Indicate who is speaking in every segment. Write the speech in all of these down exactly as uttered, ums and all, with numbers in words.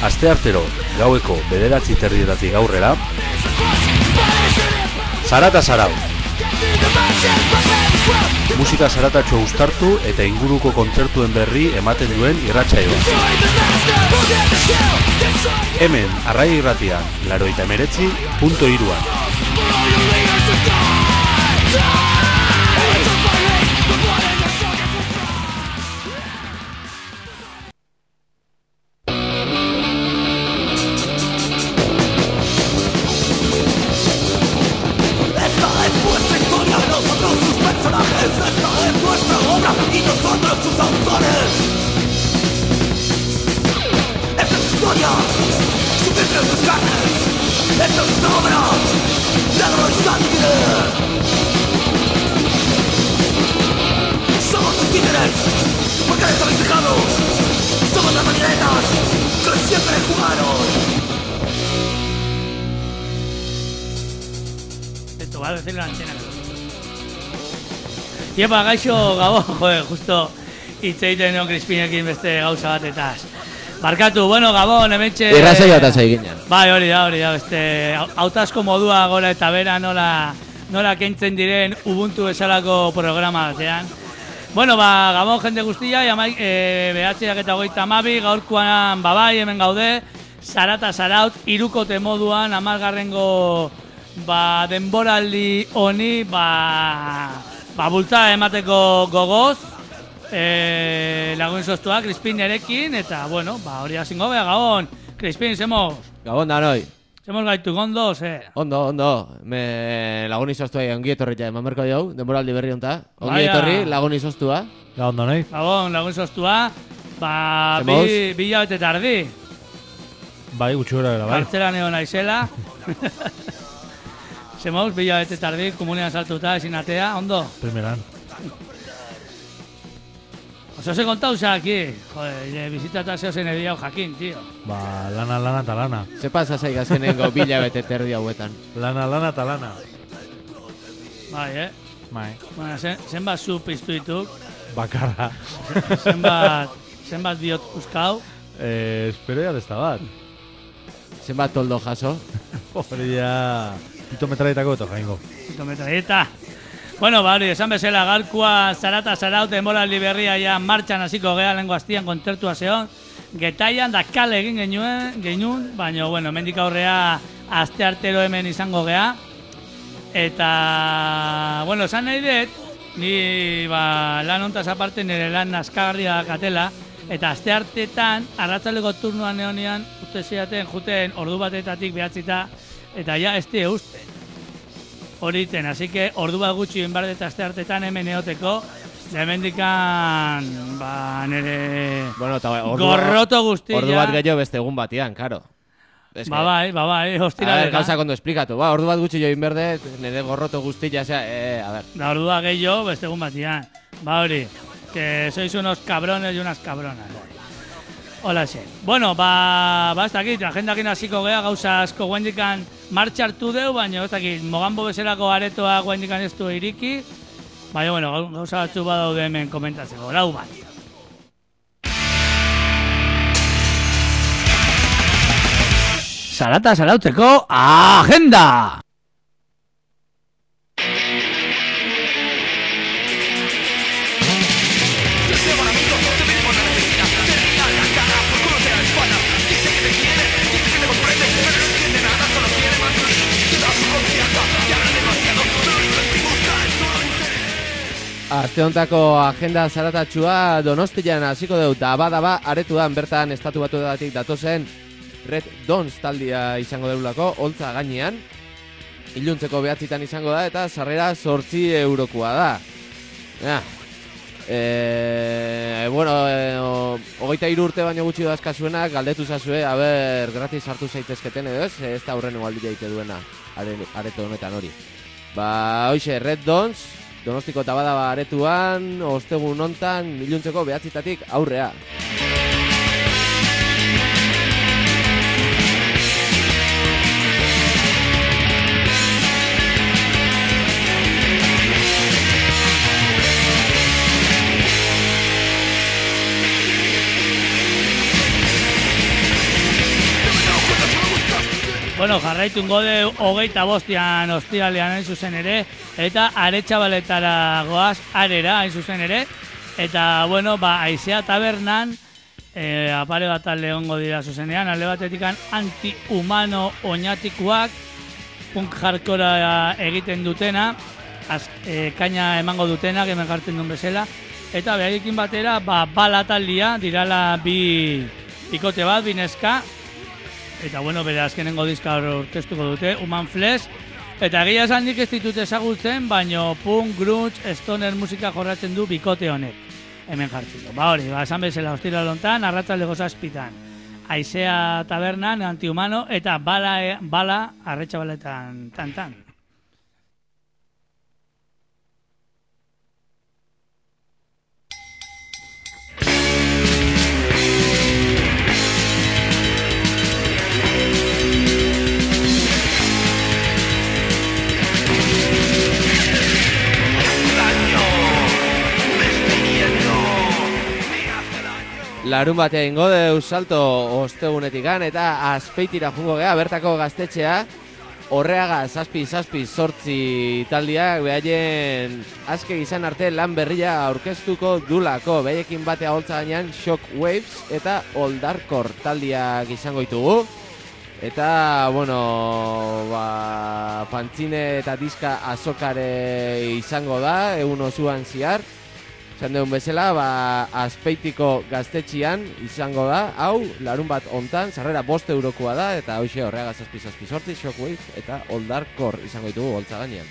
Speaker 1: asteartero gaueko bederatzi terdietatik aurrera, Zarata Zarau. Musika zaratatxo uztartu eta inguruko kontzertuen berri ematen duen irratsaioa. Hemen, Arrai Irratian, laurogeita hemeretzi puntu hiruan.
Speaker 2: Iepa, gaixo gabo, joder, justo hitz egiten nion Crispinekin beste gauza batetaz. Barkatu, bueno, Gabon, hementxe...
Speaker 3: Irrazoi bat eginen.
Speaker 2: Bai, hori da, hori da, beste hautazko modua gora eta bera nola, nola kentzen diren Ubuntu bezalako programa batean. Bueno, ba, Gabon jende guztia, jamai, e, behatziak eta hogeita amabi, gaurkoan babai, hemen gaude, Zarata Zaraut, irukote moduan, amargarrengo ba, denboraldi honi, ba... Ba, bultza emateko gogoz, e, lagun soztua, Crispin erekin, eta, bueno, ba, hori azingo beha, Gabon. Crispin, zemoz?
Speaker 3: Gabon da, noi.
Speaker 2: Zemoz gaitu, gondo, ze?
Speaker 3: Ondo, ondo. Me lagun izoztua ongi etorri ja, eman berko jau, denboraldi berri honta. Ongi etorri, lagun izoztua.
Speaker 4: Gabon da, noi.
Speaker 2: Gabon, lagun soztua. Ba, bi, bi jabete tardi.
Speaker 4: Bai, gutxu gara gara, bai.
Speaker 2: Kartzela neo naizela. Zemoz, bila bete tardi, komunean saltuta, ezin atea, ondo?
Speaker 4: Primeran.
Speaker 2: Oso se kontau za aquí, joder, bizitata zeo zen edia jakin, tío.
Speaker 4: Ba, lana, lana eta lana.
Speaker 3: Ze pasa zaik azkenengo bila bete terdi hauetan.
Speaker 4: Lana, lana eta lana.
Speaker 2: Bai, eh?
Speaker 4: Bai.
Speaker 2: Bueno, zen, zenbat zu piztu dituk.
Speaker 4: Bakarra.
Speaker 2: Zenbat, zenbat diot uskau.
Speaker 4: Eh, espero ya desta bat.
Speaker 3: Zenbat toldo jaso.
Speaker 4: Hori ya... Pitometraetako eto jaingo.
Speaker 2: Pitometraeta. Bueno, ba, hori, esan bezala, gaurkoa Zarata Zaraut denboraldi berria ja martxan hasiko gea lengo astian kontzertua zeon. Getaian da kale egin genuen, genuen, baina, bueno, mendik aurrea aste artero hemen izango gea. Eta, bueno, esan nahi dut, ni ba, lan hontaz aparte nire lan naskagarria katela, eta aste artetan, arratzaleko turnuan neonean, uste ziaten, juten ordu batetatik behatzita, eta ja, ez die uste. Horiten, así que ordu bat gutxi inbardet aste artetan hemen eoteko, hemendikan, ba, nire
Speaker 3: bueno, ta, ordu,
Speaker 2: gorroto guztia.
Speaker 3: Ordu bat gehiago beste egun batian, karo. Es
Speaker 2: ba, bai, ba, bai, hostira
Speaker 3: dela. Gauza kondo esplikatu, ba, ordu bat gutxi jo inberdet, nire gorroto guztia, osea, eh, a ver.
Speaker 2: Da, ordu bat gehiago beste egun batian. Ba, hori, que sois unos cabrones y unas cabronas. Hola, xe. Bueno, ba, ba, ez dakit, agendakin hasiko gea, gauza asko guendikan martxa hartu deu, baina ez dakit, Mogambo bezalako aretoa guendikan ez du iriki, baina, bueno, gauza batzu badaude hemen komentatzeko, lau bat. Zarata Zarautzeko agenda!
Speaker 3: Aste hontako agenda zaratatxua Donostian hasiko dut, daba-daba aretuan bertan estatu batuetatik datozen Red Dons taldia izango deulako, holtza gainean. Iluntzeko behatzitan izango da eta sarrera zortzi eurokoa da. Ja. E, bueno, e, hogeita hiru urte baino gutxi dazkazuenak, galdetu zazue, aber, gratis hartu zaitezketen edo ez, ez da horren egualdi jaite duena, areto honetan hori. Ba, hoxe, Red Dons, Donostiko tabadaba aretuan, ostegun hontan, iluntzeko behatzitatik aurrea.
Speaker 2: bueno, jarraitun gode hogeita bostian ostiralean hain zuzen ere, eta Aretxabaletara goaz, arera hain zuzen ere, eta, bueno, ba, Aizea Tabernan, e, apare bat alde hongo dira zuzenean, alde batetikan anti-humano oinatikuak, punk hardcora egiten dutena, az, e, kaina emango dutenak, hemen jartzen duen bezala, eta behaiekin batera, ba, bala taldia, dirala bi bikote bat, bineska, eta bueno, bere azkenengo diska orkestuko dute, Human Flesh, eta egia esan nik ez ditut ezagutzen, baino punk, grunge, stoner musika jorratzen du bikote honek, hemen jartzen du. Ba hori, ba, esan bezala ostiral hontan, arratsaldeko zazpitan, Aizea Tabernan, Antihumano, eta bala, e, bala Arretxabaletan tantan.
Speaker 3: Larun batea ingo deu salto ostegunetikan eta Azpeitira jungo gea, bertako gaztetxea, Horreaga zazpi zazpi zortzi taldiak behaien azke izan arte lan berria aurkeztuko dulako. Behaiekin batea holtza gainean Shock Waves eta Oldarkor taldiak izango ditugu. Eta, bueno, ba, fantzine eta diska azokare izango da, egun osuan ziar. Esan deun bezala, ba, Azpeitiko gaztetxian izango da, hau, larun bat ontan, sarrera bost eurokoa da, eta hoxe Horreaga zazpi zazpi zortzi, Shockwave eta Oldarkor izango ditugu holtza gainean.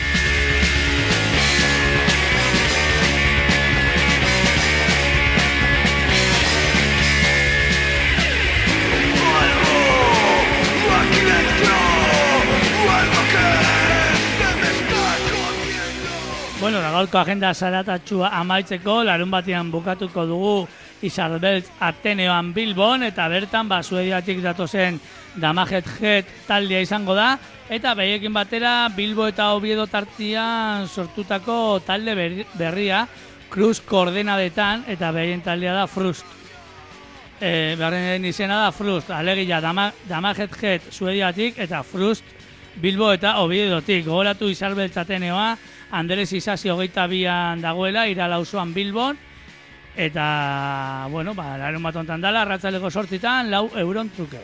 Speaker 2: Bueno, gaurko agenda zaratatxua amaitzeko, larun batean bukatuko dugu Izarbeltz Ateneoan Bilbon, eta bertan ba, Suediatik datozen Damaged Head taldea izango da, eta behiekin batera Bilbo eta Oviedo tartian sortutako talde berria, Cruz koordenadetan, eta behien taldea da Frust. E, Beharren izena da Frust, alegia Dama, Damaged Head Suediatik eta Frust Bilbo eta Oviedotik. Gogoratu Izarbeltz Ateneoa, Andres Isasi hogeita bian dagoela, Irala auzoan Bilbon, eta, bueno, ba, larun bat ontan dala, arratzaleko sortzitan, lau euron truke.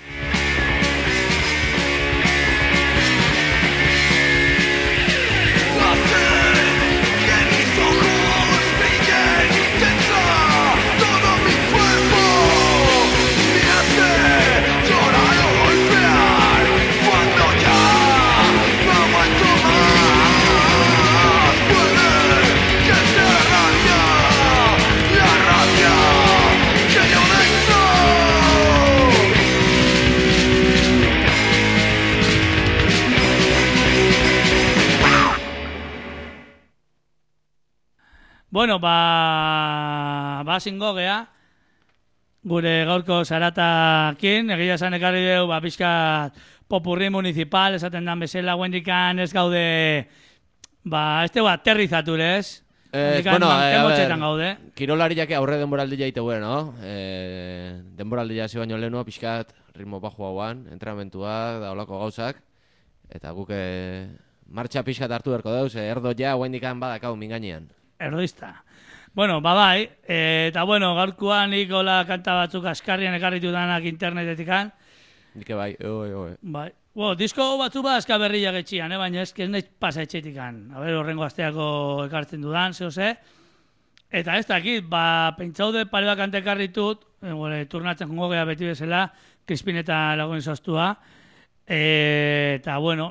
Speaker 2: Bueno, ba, ba zingo gea, gure gaurko zaratakin, egia esan ekarri deu, ba, pixka popurri municipal, esaten dan bezala, guendikan ez gaude, ba, ez tegu aterrizature, ez?
Speaker 3: Eh, bueno, eh, a ver,
Speaker 2: gaude.
Speaker 3: Kirolariak aurre denboraldia ite no? Eh, denboraldia zi baino lehenua, pixkat ritmo bajo hauan, entrenamentua, da olako gauzak, eta guk eh, martxa pixkat hartu berko dauz, eh, erdo ja, guendikan badakau minganean.
Speaker 2: Erdoizta. Bueno, babai, e, eta bueno, gaurkoan nik hola kanta batzuk askarrian ekarritu danak internetetikan.
Speaker 3: Nik bai, oi, oi.
Speaker 2: Bai. Bo, disko batzu ba aska berriak etxian, eh? Baina ez ez nahi pasa etxetikan. A ber, horrengo asteako ekartzen dudan, zeo ze. Eta ez dakit, ba, pentsaude pare bat kanta ekarritut, e, gore, turnatzen jongo gea beti bezala, Crispin eta lagun zoztua. E, eta bueno,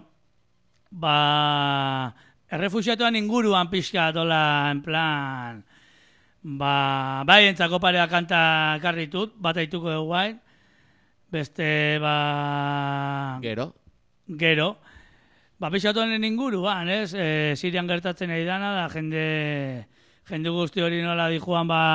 Speaker 2: ba... Errefusiatuan inguruan pixka dola, en plan, ba, bai entzako parea kanta karritut, bat aituko dugu guain, beste, ba...
Speaker 3: Gero?
Speaker 2: Gero. Ba, pixatuan inguruan, ez? E, Sirian gertatzen ari dana, da jende, jende guzti hori nola dijuan, ba,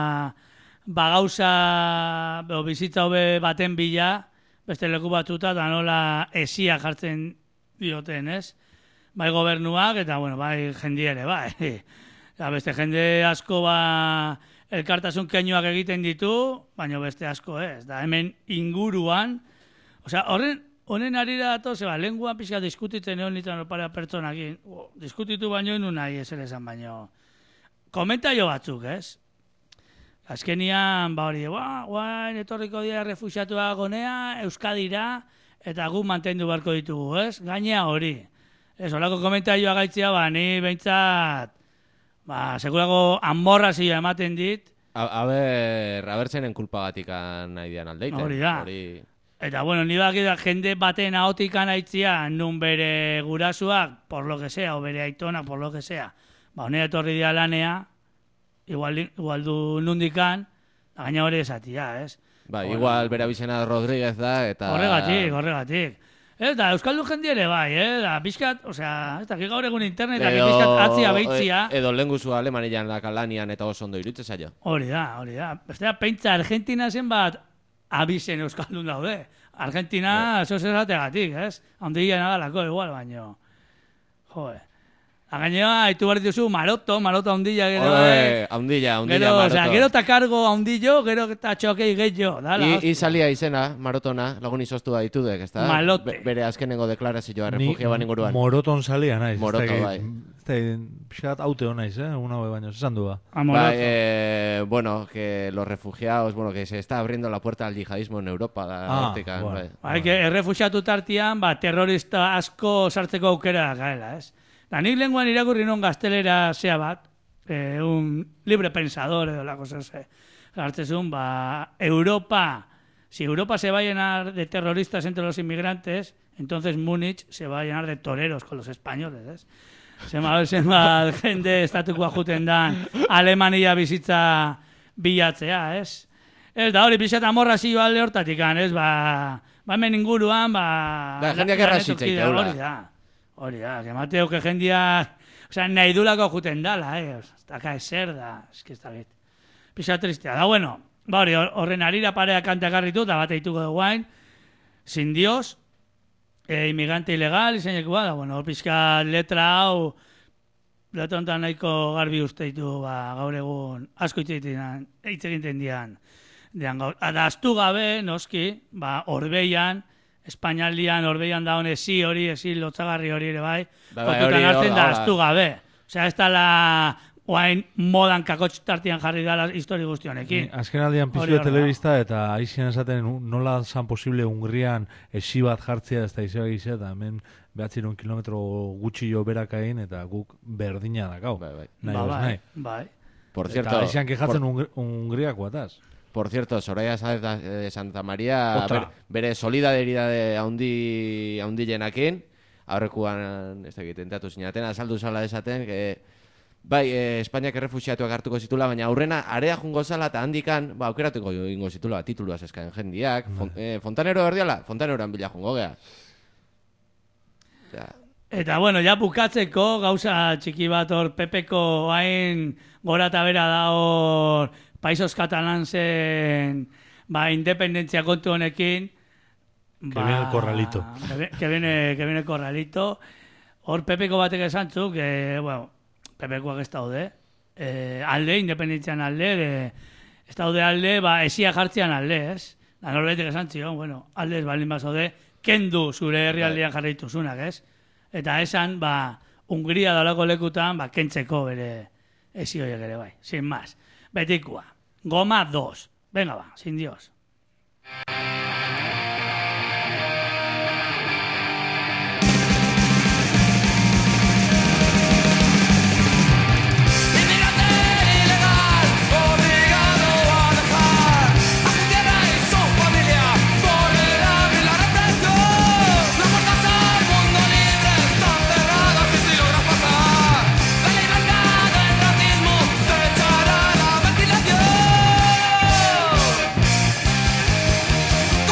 Speaker 2: ba gauza, o bizitza hobe baten bila, beste leku batzuta, da nola esia jartzen dioten, ez? Bai gobernuak, eta, bueno, bai jendi ere, bai. Eta beste jende asko, ba, elkartasun keinuak egiten ditu, baina beste asko ez. Da hemen inguruan, osea, horren honen arira dato, zeba, lenguan pixka diskutitzen egon nitan opara pertsonakin. O, diskutitu baino enu nahi ezer esan baino. Komentario batzuk, ez? Azkenian, ba hori, ba, guain, etorriko dira refuxiatua gonea, Euskadira, eta gu mantendu beharko ditugu, ez? Gainea hori. Ez, holako komentarioa gaitzia, ba, ni behintzat, ba, segurago amorrazioa ematen dit.
Speaker 3: A, a ber, abertzenen kulpagatik nahi dian aldeiten.
Speaker 2: Hori da.
Speaker 3: Hori...
Speaker 2: Eta, bueno, ni bakida jende baten ahotikan aitzia, nun bere gurasuak, por lo que sea, o bere aitona, por lo que sea. Ba, honera etorri dira lanea, igual, igual du nundikan, gaina hori esatia, ez?
Speaker 3: Ba,
Speaker 2: Bueno,
Speaker 3: igual bera bizena Rodríguez da, eta...
Speaker 2: Horregatik, horregatik. Eta Euskaldu jendi ere bai, eh? Da, pixkat, osea, ez da, gaur egun internetak
Speaker 3: Edo,
Speaker 2: pixkat atzia behitzia.
Speaker 3: edo lenguzu Alemanian da kalanian eta oso ondo irutze zaio.
Speaker 2: Hori da, hori da. Bestea, peintza Argentina zen bat abizen Euskaldun daude. Argentina, eso zerategatik, ez? Handia nagalako, igual, baino. Joe. Againea, haitu behar dituzu, maroto, maroto handilla gero.
Speaker 3: Oe, handilla, handilla
Speaker 2: Gero,
Speaker 3: maroto.
Speaker 2: osea, gero eta kargo handillo, gero eta txokei gehiago.
Speaker 3: I, izalia izena, marotona, lagun izoztua ditudek, ez da?
Speaker 2: Malote.
Speaker 3: Be, bere azkenengo deklarazioa
Speaker 4: Ni
Speaker 3: refugioan inguruan.
Speaker 4: Moroton salia naiz.
Speaker 3: Moroto,
Speaker 4: ez
Speaker 3: bai.
Speaker 4: Pixat haute honaiz, eh? Una hau baino, esan du ba.
Speaker 3: Ba, eh, bueno, que los refugiados, bueno, que se está abriendo la puerta al yihadismo en Europa. Da,
Speaker 4: Ah,
Speaker 3: hortikan,
Speaker 4: bueno.
Speaker 3: bai.
Speaker 2: Bai, que errefuxiatu tartian, ba, terrorista asko sartzeko aukera gaela, ez? Da, nik lenguan irakurri non gaztelera zea bat, eh, un libre pensador edo la cosa se. Hartzezun, ba, Europa, si Europa se va a llenar de terroristas entre los inmigrantes, entonces Múnich se va a llenar de toreros con los españoles, ez? Zema, zema, jende estatukoa juten dan Alemania bizitza bilatzea, ez? Ez da, hori pixat amorrazio alde hortatik, ez? Ba, ba hemen inguruan, ba...
Speaker 3: Da, jendeak errazitza iteula.
Speaker 2: Hori da, hori da, que mateo que jendeak... Osea, nahi dulako juten dala, eh? Taka ezer da, eski ez da bit. Pixat tristea. Da, bueno, ba hori, horren arira parea kantak garritu, da bat eituko duguain, Sin Dios, E, inmigrante ilegal, izaineku bada, bueno, pixka letra hau, letra honetan nahiko garbi usteitu, ba, gaur egun asko hitz egiten dian. Dian gaur, ada astu gabe, noski, ba, Orbeian, Espainialdian, Orbeian da hone esi hori, esi lotzagarri hori ere bai,
Speaker 3: Bai, bai,
Speaker 2: kontutan
Speaker 3: hori,
Speaker 2: hartzen da
Speaker 3: hola, hola.
Speaker 2: astu gabe. Osea, ez da la, oain modan kakotx tartian jarri dala histori guztionekin.
Speaker 4: Azken aldian
Speaker 2: Hori
Speaker 4: piztu
Speaker 2: hor da.
Speaker 4: telebista eta aixen esaten nola zan posible Hungrian esi bat jartzea ez da izeba gizia eta hemen behatziron kilometro gutxi jo berakain eta guk berdina dakau.
Speaker 3: Bai, bai.
Speaker 4: Nahi
Speaker 2: Ba,
Speaker 4: bez
Speaker 2: bai,
Speaker 4: nahi.
Speaker 2: bai.
Speaker 3: Por
Speaker 4: Eta
Speaker 3: cierto,
Speaker 4: aixan kejatzen
Speaker 3: por,
Speaker 4: Hungri- Hungriak guataz.
Speaker 3: por cierto, Soraya Sáez da- de Santa María
Speaker 4: Otra.
Speaker 3: ber, bere solidaridade haundi haundilenakin, aurrekuan ez da egiten tatu zinaten, azaldu zala esaten, que bai, eh, Espainiak errefuxiatuak hartuko zitula, baina aurrena area jungo zala eta handikan, ba, aukeratuko ingo zitula, tituluaz eskaen jendiak. Fon, eh, Fontanero erdiala, Fontaneroan bila jungo gea. Osea,
Speaker 2: Eta, bueno, ja bukatzeko gauza txiki bat hor Pepeko hain gora eta bera da hor Paisos Catalansen ba, independentzia kontu honekin.
Speaker 4: Que viene el corralito.
Speaker 2: Que, vi- que, viene, que viene el corralito. Hor Pepeko batek esan zu, que, bueno, Pepekoak ez daude. Eh, alde, independentzian alde, de, ez daude alde, ba, esia jartzean alde, ez? Da norbaitek esan zion, bueno, alde ez balin bazaude, kendu zure herrialdean jarraituzunak, ez? Eta esan, ba, Hungria dalako lekutan, ba, kentzeko bere esi horiek ere bai, sin más. Betikua, goma dos. Venga, ba, sin Dios.
Speaker 5: Inmigrante ilegal, obligado a dejar a su tierra y su familia por el hambre y la represión. Las puertas al mundo libre están cerradas y si logras pasar la libertad del racismo te echará a la ventilación.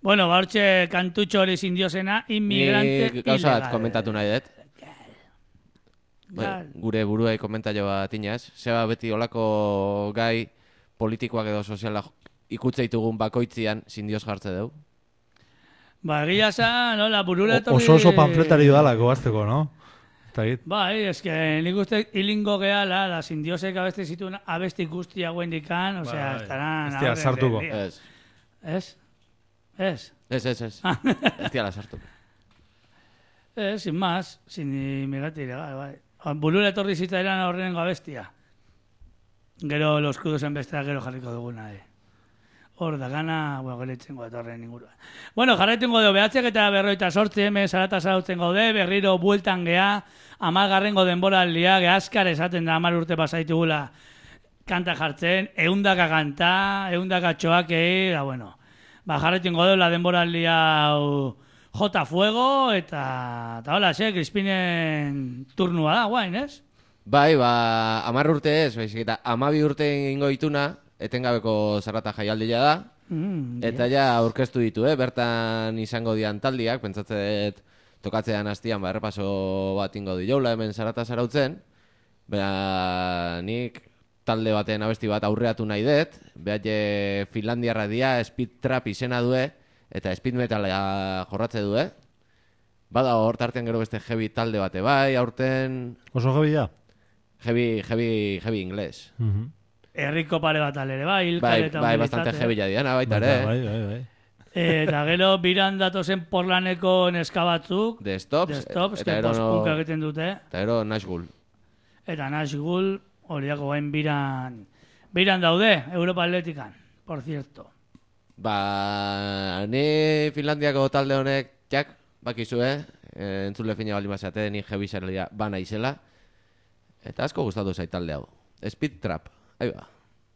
Speaker 2: Bueno, ba, hortxe kantutxo hori zindiosena, inmigrante
Speaker 3: Ni gauza bat
Speaker 2: ilegal.
Speaker 3: komentatu nahi dut. Bai,
Speaker 2: Gal.
Speaker 3: gure buruei komentaio bat inaz. Zeba beti olako gai politikoak edo soziala ikutze ditugun bakoitzian zindioz jartze dugu.
Speaker 2: Ba, egia za, nola, burura
Speaker 4: O-
Speaker 2: etorri...
Speaker 4: Oso oso panfletari dalako azteko, no? Eta git.
Speaker 2: Bai, eske nik uste hilingo gehala, da sindiosek abesti zituen abesti guztia guendikan, osea,
Speaker 4: Bai.
Speaker 2: estaran...
Speaker 4: Ez dira
Speaker 2: aurre
Speaker 4: sartuko.
Speaker 2: berria.
Speaker 3: Ez,
Speaker 2: Ez? Ez?
Speaker 3: ez, ez, ez. Ez diala sartu.
Speaker 2: Ez, sin más, sin inmigrante ilegal, bai. Burura etorri zitzailan horren abestia. Gero los kudosen bestea gero jarriko duguna, eh. Hor da gana, bueno, gelitzen gode horren inguruan. Bueno, jarraiten gode, behatzek eta berroita sortzi, hemen zarata zarautzen gode, berriro bueltan gea, amargarrengo denboraldia, geazkar esaten da amar urte pasaitugula kanta jartzen, eundaka kanta, eundaka txoakei, da bueno. Ba, jarraiten gode, la denboraldia hau jota fuego, eta, eta hola, xe, Crispinen turnua da, guain, ez?
Speaker 3: Bai, ba, amar urte ez, baizik eta amabi urte ingo ituna, etengabeko zarata jaialdia da,
Speaker 2: Mm,
Speaker 3: eta ja aurkeztu ditu, eh? Bertan izango dian taldiak, pentsatzen dut tokatzean hastian, ba, errepaso bat ingo di jaula hemen zarata zarautzen, bera nik talde baten abesti bat aurreatu nahi dut, behat je Finlandiarra dia, speed trap izena due, eta speed metala jorratze due. Bada hor tartean gero beste heavy talde bate bai, aurten
Speaker 4: Oso jabila?
Speaker 3: heavy, heavy, heavy ingles.
Speaker 4: Mhm.
Speaker 2: Herriko pare bat alere, bai,
Speaker 3: Bai,
Speaker 2: Ilkal eta
Speaker 3: bai, bastante
Speaker 2: Humilitate.
Speaker 3: heavy diana baita ere.
Speaker 4: Bai, bai, bai.
Speaker 2: Eta gero biran datozen porlaneko neska batzuk,
Speaker 3: The Stops,
Speaker 2: The Stops,
Speaker 3: eta
Speaker 2: que
Speaker 3: ero
Speaker 2: post-punk
Speaker 3: no,
Speaker 2: egiten dute,
Speaker 3: eta ero Nashville.
Speaker 2: eta Nashville, horiako gain biran, biran daude, Europa Atletikan, por cierto.
Speaker 3: Ba, ni Finlandiako talde honek, jak, bakizue, eh, entzule fina baldin bazate, ni heavy salia bana izela, eta asko gustatu zait talde hau. Speed Trap, ahi ba.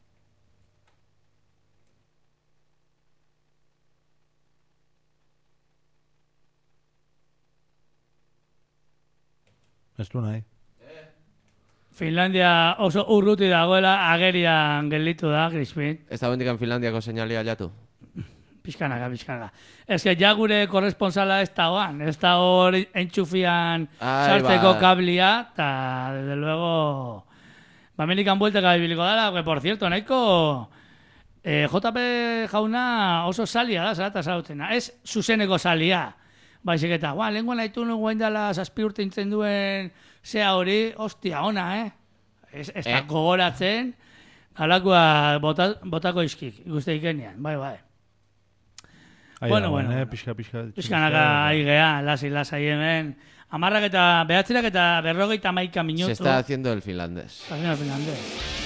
Speaker 4: Ez du nahi.
Speaker 2: Finlandia oso urruti dagoela agerian gelditu da, Crispin.
Speaker 3: Ez da bendikan Finlandiako seinalia jatu.
Speaker 2: Pizkanaka, pizkanaka. Ez que ja gure korresponsala ez da hoan, ez da hor entxufian
Speaker 3: Ai,
Speaker 2: sartzeko
Speaker 3: ba.
Speaker 2: kablia, eta desde luego... Ba, menikan buelteka ibiliko dara, que por cierto, nahiko... Eh, J P jauna oso salia da, zarata zautzena. Ez zuzeneko salia. Baizik eta, guan, lehen nahitu nuen dela zazpi urte intzen duen zea hori, ostia, ona, eh? Ez, ez da
Speaker 3: Eh?
Speaker 2: gogoratzen, alakoa bota, botako izkik, ikuste ikenean, bai, bai.
Speaker 4: Ai,
Speaker 2: Bueno,
Speaker 4: da,
Speaker 2: bueno,
Speaker 4: eh,
Speaker 2: bueno.
Speaker 4: Pixka, pixka.
Speaker 2: Pizkanaka ari gea, lasai, lasai hemen. Amarrak eta behatzerak eta berrogeita maika minutu.
Speaker 3: Se está haciendo el finlandés.
Speaker 2: Está haciendo el finlandés.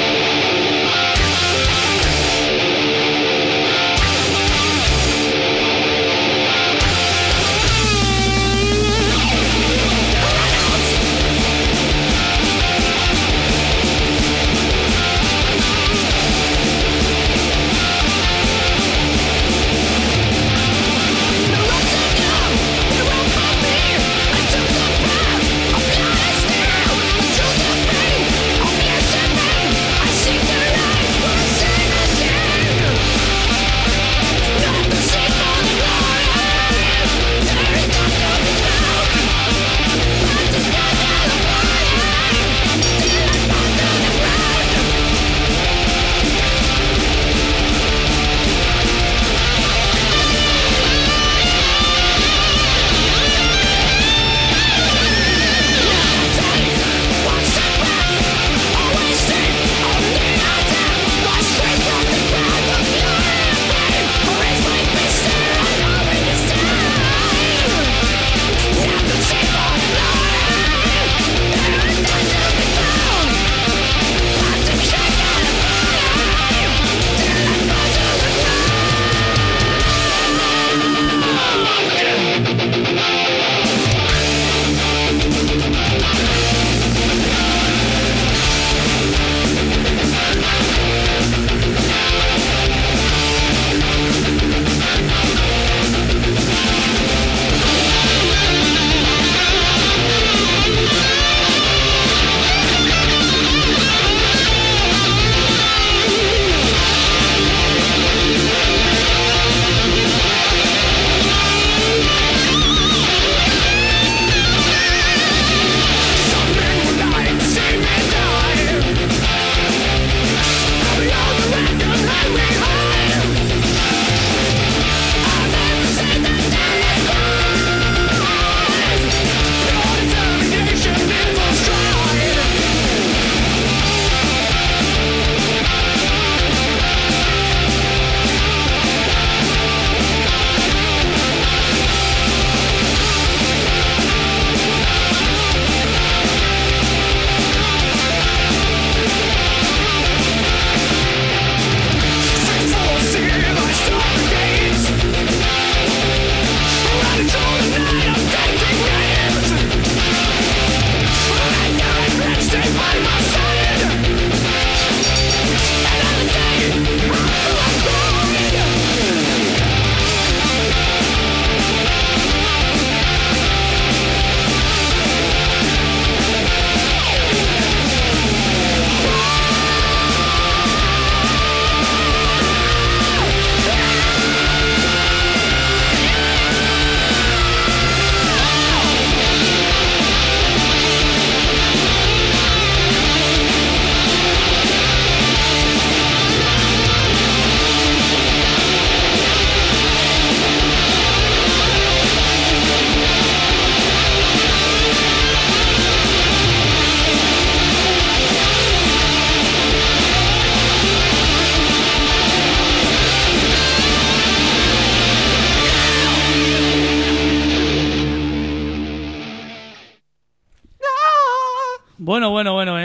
Speaker 5: Thank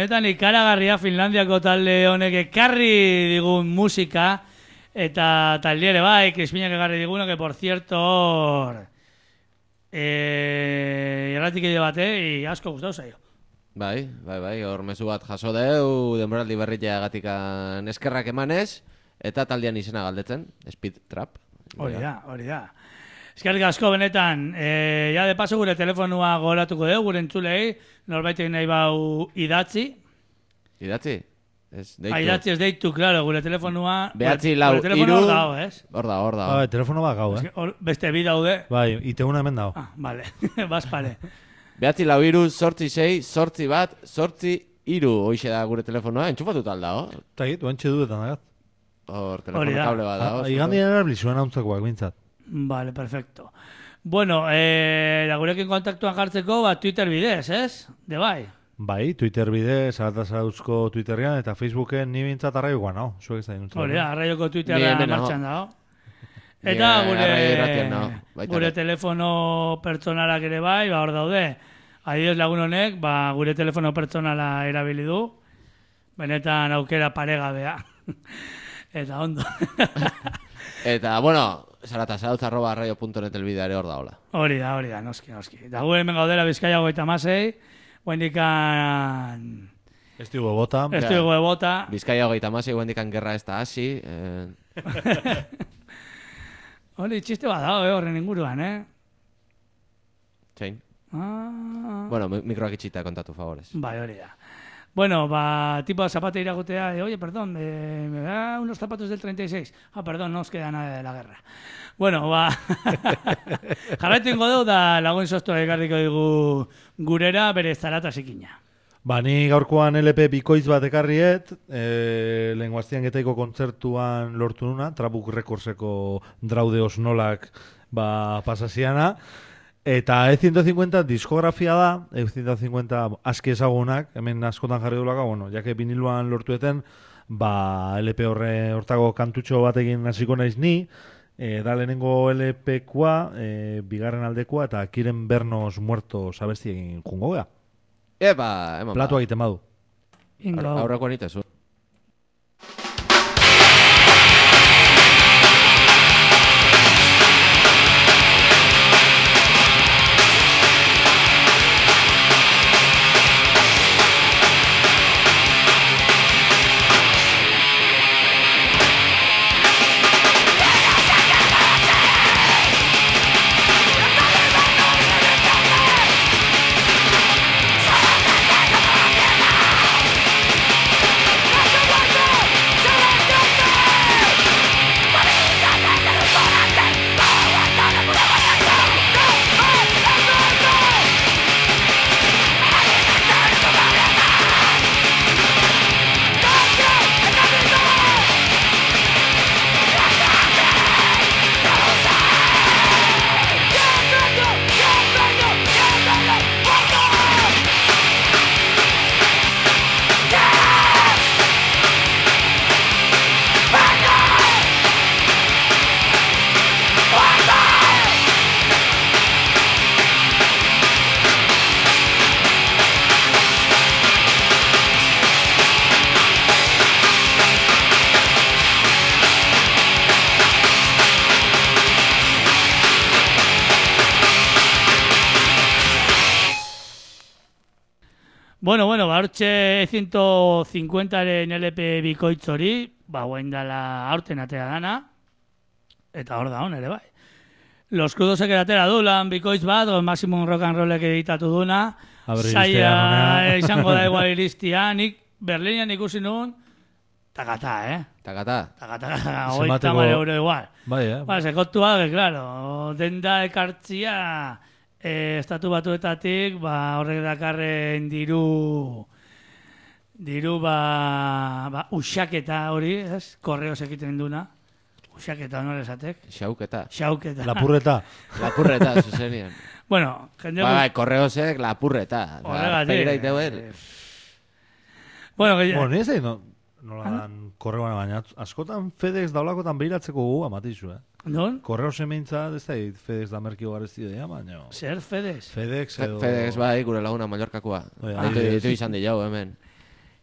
Speaker 2: benetan ikaragarria Finlandiako talde honek ekarri digun musika, eta talde ere bai, Crispinak ekarri diguna, que por cierto, hor, eh, erratikide bate, asko gustatu zaio.
Speaker 3: Bai, bai, bai, hor mezu bat jaso deu, denboraldi berriteagatikan eskerrak emanez, eta taldean izena galdetzen, Speed Trap.
Speaker 2: Hori da, hori da. Eskerrik asko benetan, e, ja de paso gure telefonua goratuko dugu, gure entzulei, norbaitek nahi bau idatzi.
Speaker 3: Idatzi? Ez, deitu.
Speaker 2: Ah, idatzi ez deitu, claro, gure telefonua...
Speaker 3: Behatzi
Speaker 2: gure,
Speaker 3: lau,
Speaker 2: gure telefono
Speaker 3: iru...
Speaker 2: hor dago, ez?
Speaker 3: Hor da, hor da.
Speaker 4: Bai, telefono bat gau, eh?
Speaker 2: Hor, beste bi daude.
Speaker 4: Bai, iteuna hemen dago.
Speaker 2: Ah, vale, bazpare.
Speaker 3: Behatzi lau iru, sortzi sei, sortzi bat, sortzi iru, hoixe da gure telefonoa, entxufatuta alda, hor?
Speaker 4: Eta git, oantxe duetan dagat.
Speaker 3: Hor, telefono
Speaker 2: Hori da.
Speaker 3: kable bat da, hor?
Speaker 4: Igandien erabili zuen hauntzak bintzat.
Speaker 2: Vale, perfecto. Bueno, eh, da gurekin kontaktuan jartzeko, ba, Twitter bidez, ez? De bai.
Speaker 4: Bai, Twitter bide, Zarata Zarauzko Twitterian, eta Facebooken ni bintzat arraiokoan, no? Zuek ez da dinuntzen.
Speaker 2: Hori da, arraioko
Speaker 3: Ni
Speaker 2: Twitterra
Speaker 3: hemen nago.
Speaker 2: martxan dago.
Speaker 3: Ni
Speaker 2: Eta gure,
Speaker 3: arraio irratian nago, baita
Speaker 2: gure
Speaker 3: ere.
Speaker 2: telefono pertsonarak ere bai, ba hor daude. Adibidez lagun honek, ba gure telefono pertsonala erabili du. Benetan aukera paregabea. Eta ondo.
Speaker 3: Eta, bueno, zarata zarautz arroba arraio punto net elbidea ere hor da, hola.
Speaker 2: Hori da, hori da, noski, noski. Da gu hemen gaudela Bizkaia hogeita hamasei, guendikan...
Speaker 4: Estigo bota.
Speaker 2: Ez dugu ebota.
Speaker 3: Bizkaia hogeita hamasei, guendikan gerra ez da hasi. Eh...
Speaker 2: Hori, txiste bat dago, eh, horren inguruan, eh?
Speaker 3: Txain.
Speaker 2: Ah...
Speaker 3: Bueno, mi- mikroak itxita kontatu, favorez.
Speaker 2: Bai, hori da. Bueno, va, tipo zapate iragotea, de, oye, perdón, eh, me da unos zapatos del treinta y seis. Ah, perdón, no os queda nada de la guerra. Bueno, va. Jarraitu ingo dugu da lagun sostua ekarriko digu gurera bere zarata zikina.
Speaker 4: Ba, ni gaurkoan L P bikoitz bat ekarriet, e, lenguaztian getaiko kontzertuan lortu nuna, Trabuk Recordseko Draude Osnolak ba, pasasiana, eta E ciento cincuenta diskografia da, E ciento cincuenta aski ezagunak, hemen askotan jarri dulaka, bueno, jake viniluan lortueten, ba, L P horre hortako kantutxo batekin hasiko naiz ni, e, da lehenengo L P-koa, e, bigarren aldekoa, eta Kiren Bernos Muertos abestiekin jungo gea.
Speaker 3: Epa, eman
Speaker 4: Platua egiten badu.
Speaker 2: Ingo.
Speaker 3: Aurreko nitezu.
Speaker 2: Bueno, bueno, ba, hortxe E ciento cincuentaren L P bikoitz hori, ba, guain dala aurten atea dana, eta hor da hon ere bai. Los Crudosek eratera du, lan bikoitz bat, o Maximum Rock and Rollek editatu duna,
Speaker 4: Aber
Speaker 2: saia
Speaker 4: iristean,
Speaker 2: izango da igual iristia, nik Berlinen ikusi nun, takata, eh?
Speaker 3: Takata.
Speaker 2: Takata, hogeita
Speaker 4: Zenbateko-
Speaker 2: hamar euro igual.
Speaker 4: Bai, eh?
Speaker 2: Ba, sekotua, que claro, denda ekartzia eh, estatu batuetatik, ba, horrek dakarren diru, diru, ba, ba usaketa hori, ez? Korreos egiten duna. Usaketa, no esatek?
Speaker 3: Xauketa.
Speaker 2: Xauketa.
Speaker 4: Lapurreta.
Speaker 3: Lapurreta, zuzenian.
Speaker 2: Bueno, jende
Speaker 3: Ba,
Speaker 2: gu-
Speaker 3: bai, korreosek lapurreta.
Speaker 2: Horregatik.
Speaker 3: Pegira iteuen.
Speaker 2: Bueno, que
Speaker 4: Bueno, nire zein, no, nola dan korreoan, baina askotan FedEx daulakotan behiratzeko gu amatizu, eh?
Speaker 2: non?
Speaker 4: Korreo semintza, ez da, FedEx da merkio garezti dea, baina...
Speaker 2: Zer, Fedes?
Speaker 4: FedEx
Speaker 3: Fe-
Speaker 4: edo...
Speaker 3: FedEx bai, gure laguna Mallorcakoa.
Speaker 4: Bai,
Speaker 3: Deitu
Speaker 4: adibidez.
Speaker 3: ditu izan di jau, hemen.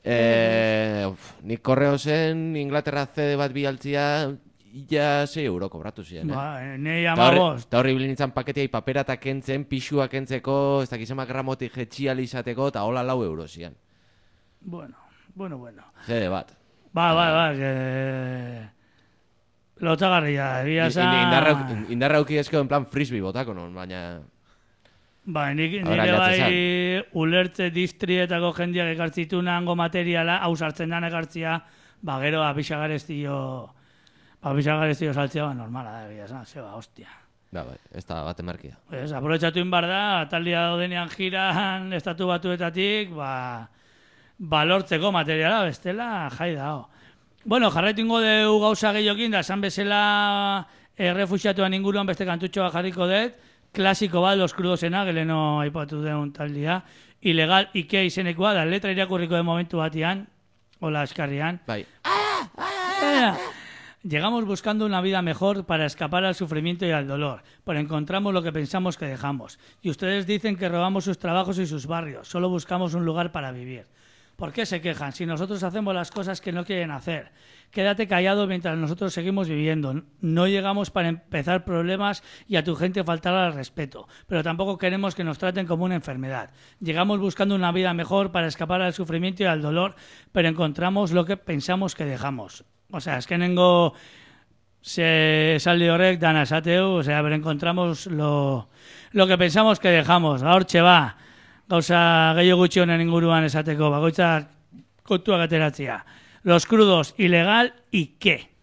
Speaker 3: E, uf, nik Correosen Inglaterra C D bat bialtzia ia sei euro kobratu ziren, eh?
Speaker 2: Ba, nei
Speaker 3: Eta horri-
Speaker 2: amabost.
Speaker 3: eta horri bilinitzan paketia paperata kentzen, pixua kentzeko, ez dakizema gramotik jetxial izateko, eta hola lau euro zian.
Speaker 2: Bueno, bueno, bueno.
Speaker 3: C D bat.
Speaker 2: Ba, ba, ba, que... Lotzagarria, egia
Speaker 3: In-
Speaker 2: esan...
Speaker 3: Indarra, indarra auki ezko en plan frisbee botako non, baina...
Speaker 2: Ba, nik,
Speaker 3: Ahora
Speaker 2: nire
Speaker 3: gatze
Speaker 2: bai ulertze distrietako jendeak ekartzitu hango materiala, hau sartzen dan ekartzia, ba, gero abixagareztio... Abixagareztio saltzea, ba, normala da, egia esan, zeba, hostia.
Speaker 3: Ba, bai, ez da bat emerkia.
Speaker 2: Ez, aprobetxatu inbar da, taldia daudenean jiran estatu batuetatik, ba, balortzeko materiala, bestela, jai dao. Bueno, jarraitu ingo deu gauza gehiokin, da, esan bezala errefuxiatuan inguruan beste kantutxoa jarriko dut, klasiko bat, Los Crudosena, geleno aipatu deun taldia, ilegal Ike izenekoa, da, letra irakurriko de momentu batian, hola eskarrian.
Speaker 3: Bai,
Speaker 2: Eh, Llegamos buscando una vida mejor para escapar al sufrimiento y al dolor, pero encontramos lo que pensamos que dejamos. Y ustedes dicen que robamos sus trabajos y sus barrios, solo buscamos un lugar para vivir. ¿Por qué se quejan si nosotros hacemos las cosas que no quieren hacer? Quédate callado mientras nosotros seguimos viviendo. No llegamos para empezar problemas y a tu gente faltar al respeto, pero tampoco queremos que nos traten como una enfermedad. Llegamos buscando una vida mejor para escapar al sufrimiento y al dolor, pero encontramos lo que pensamos que dejamos. O sea, es que nengo se saldi horrek dana esateu, o sea, pero encontramos lo, lo que pensamos que dejamos. Hortxe ba, gauza gehiago gutxi honen inguruan esateko, bakoitzak kontuak ateratzea. Los Crudos, ilegal y qué.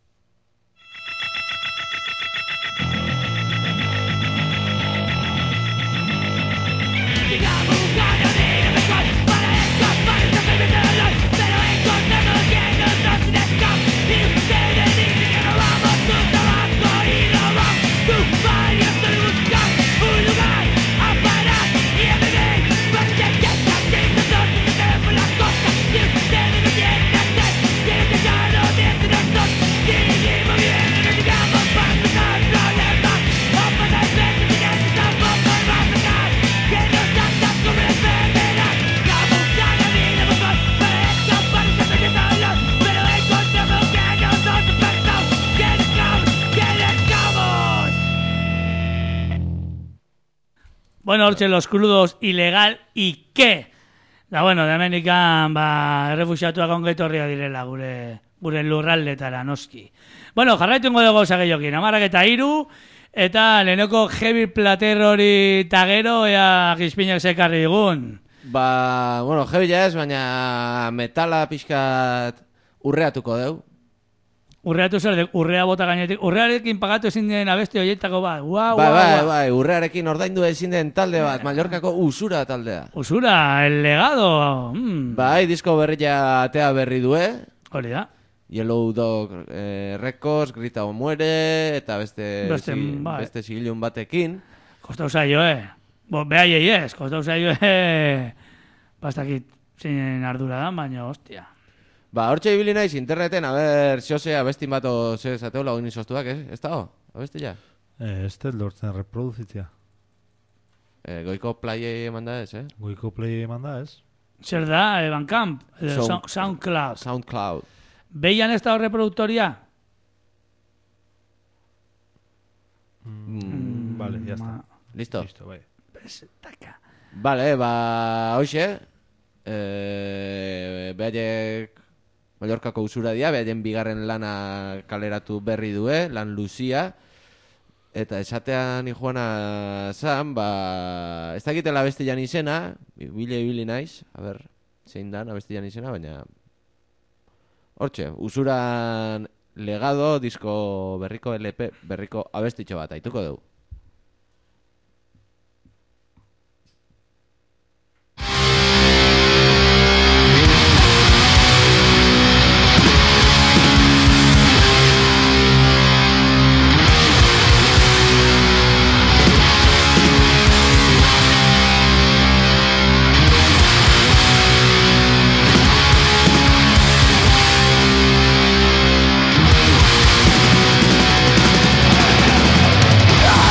Speaker 5: Llegamos buscando un día mejor para escapar el sufrimiento y el dolor, pero encontramos lo que nos hace escapar. Y ustedes dicen que robamos tu trabajo y robamos tu barrio, solo buscar un lugar a parar y a vivir. Porque que están sin nosotros y tenemos las cosas y ustedes no quieren hacer, quieren dejarlo dentro de nosotros. Seguimos viviendo, no llegamos para empezar problemas o para veces sin eso tampoco va a pasar. Que nos tratan como una enfermedad. Vamos a buscar la vida mejor para escapar el sufrimiento y el dolor, pero encontramos que nosotros pensamos que dejamos, que dejamos.
Speaker 2: Bueno, hortxe, Los Crudos, ilegal y qué. Da, bueno, de Amerikan, ba, errefuxiatuak ongetorria direla gure, gure lurraldetara, noski. Bueno, jarraitu ingo dugu gauza gehiokin, amarrak eta hiru, eta lehenoko heavy plater hori eta gero, ea gizpinak zekarri digun.
Speaker 3: ba, bueno, jebila ez, baina metala pixkat urreatuko deu.
Speaker 2: Urreatu zer, de- urrea bota gainetik, urrearekin pagatu ezin den abesti horietako bat, guau,
Speaker 3: Bai,
Speaker 2: guau,
Speaker 3: bai,
Speaker 2: guau.
Speaker 3: bai, urrearekin ordaindu ezin den talde bat, Mallorcako usura taldea.
Speaker 2: Usura, el legado, mm.
Speaker 3: Bai, disko berria atea berri due,
Speaker 2: Hori da.
Speaker 3: Yellow Dog eh, Records, Grita o Muere, eta beste,
Speaker 2: Beste,
Speaker 3: si-
Speaker 2: bai.
Speaker 3: beste sigilun batekin.
Speaker 2: Kostau zaio, eh. Bo, behaiei ez, kostau zaio, eh. Bastakit zinen ardura da, baina, hostia.
Speaker 3: Ba, hortxe ibili naiz interneten, a ber, xose abestin bato ze zateu lagun izoztuak, ez? Ez dago? Abesti ja?
Speaker 4: Eh, ez dut lortzen reproduzitzia.
Speaker 3: Eh, goiko playei eman da ez, eh?
Speaker 4: Goiko play eman da, ez?
Speaker 2: Zer da, eh, Bandcamp, eh,
Speaker 3: Sound-
Speaker 2: Sound- SoundCloud.
Speaker 3: Soundcloud.
Speaker 2: Beian ez da reproduktoria?
Speaker 4: Mm, vale, ya está.
Speaker 3: Listo?
Speaker 4: Listo, bai.
Speaker 2: Pesetaca.
Speaker 3: Vale, ba, hoxe, eh, behaiek Mallorcako usura dia, behaien bigarren lana kaleratu berri due, lan luzia, eta esatean Juana zan, ba, ez dakitela abestian izena, bile ibili naiz, a ber, zein dan abestian izena, baina, hortxe, usuran legado, disko berriko L P, berriko abestitxo bat, aituko dugu.
Speaker 5: Ah!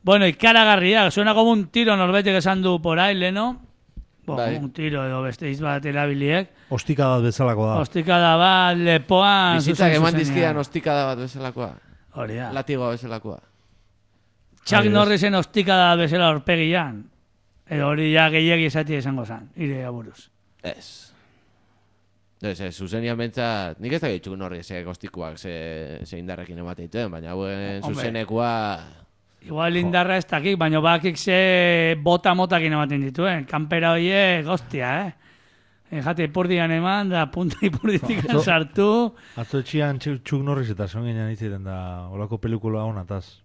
Speaker 2: Bueno, ikaragarria, suena como un tiro norbaitek esan du por ahí, leno. Bo,
Speaker 3: Bai.
Speaker 2: un tiro edo beste hitz bat erabiliek.
Speaker 4: Ostika bat bezalako da.
Speaker 2: Ostikada bat, lepoan...
Speaker 3: Bizitzak
Speaker 2: zuzen
Speaker 3: eman
Speaker 2: zuzenean.
Speaker 3: dizkidan ostikada bat bezalakoa.
Speaker 2: Hori da.
Speaker 3: Latigo bezalakoa.
Speaker 2: Chuck
Speaker 4: Adibidez.
Speaker 2: Norrisen ostikada bezala horpegian. Edo hori ja gehiagi esatia izango zen, ire aburuz.
Speaker 3: Ez. Ez, ez, zuzenian bentsat, nik ez da gehitxuk norri ze ostikuak ze, ze indarrekin ematen dituen, baina hauen
Speaker 2: Hombre.
Speaker 3: zuzenekoa...
Speaker 2: Igual indarra ez dakik, baina bakik ze bota-motakin ematen dituen. Kanpera horiek, hostia, eh? E, jate ipurdian eman, da punta ipurditik
Speaker 4: Atzo-
Speaker 2: sartu.
Speaker 4: Atzo etxian Txu- Chuck Norris eta son ginen itziten da olako pelikula honataz.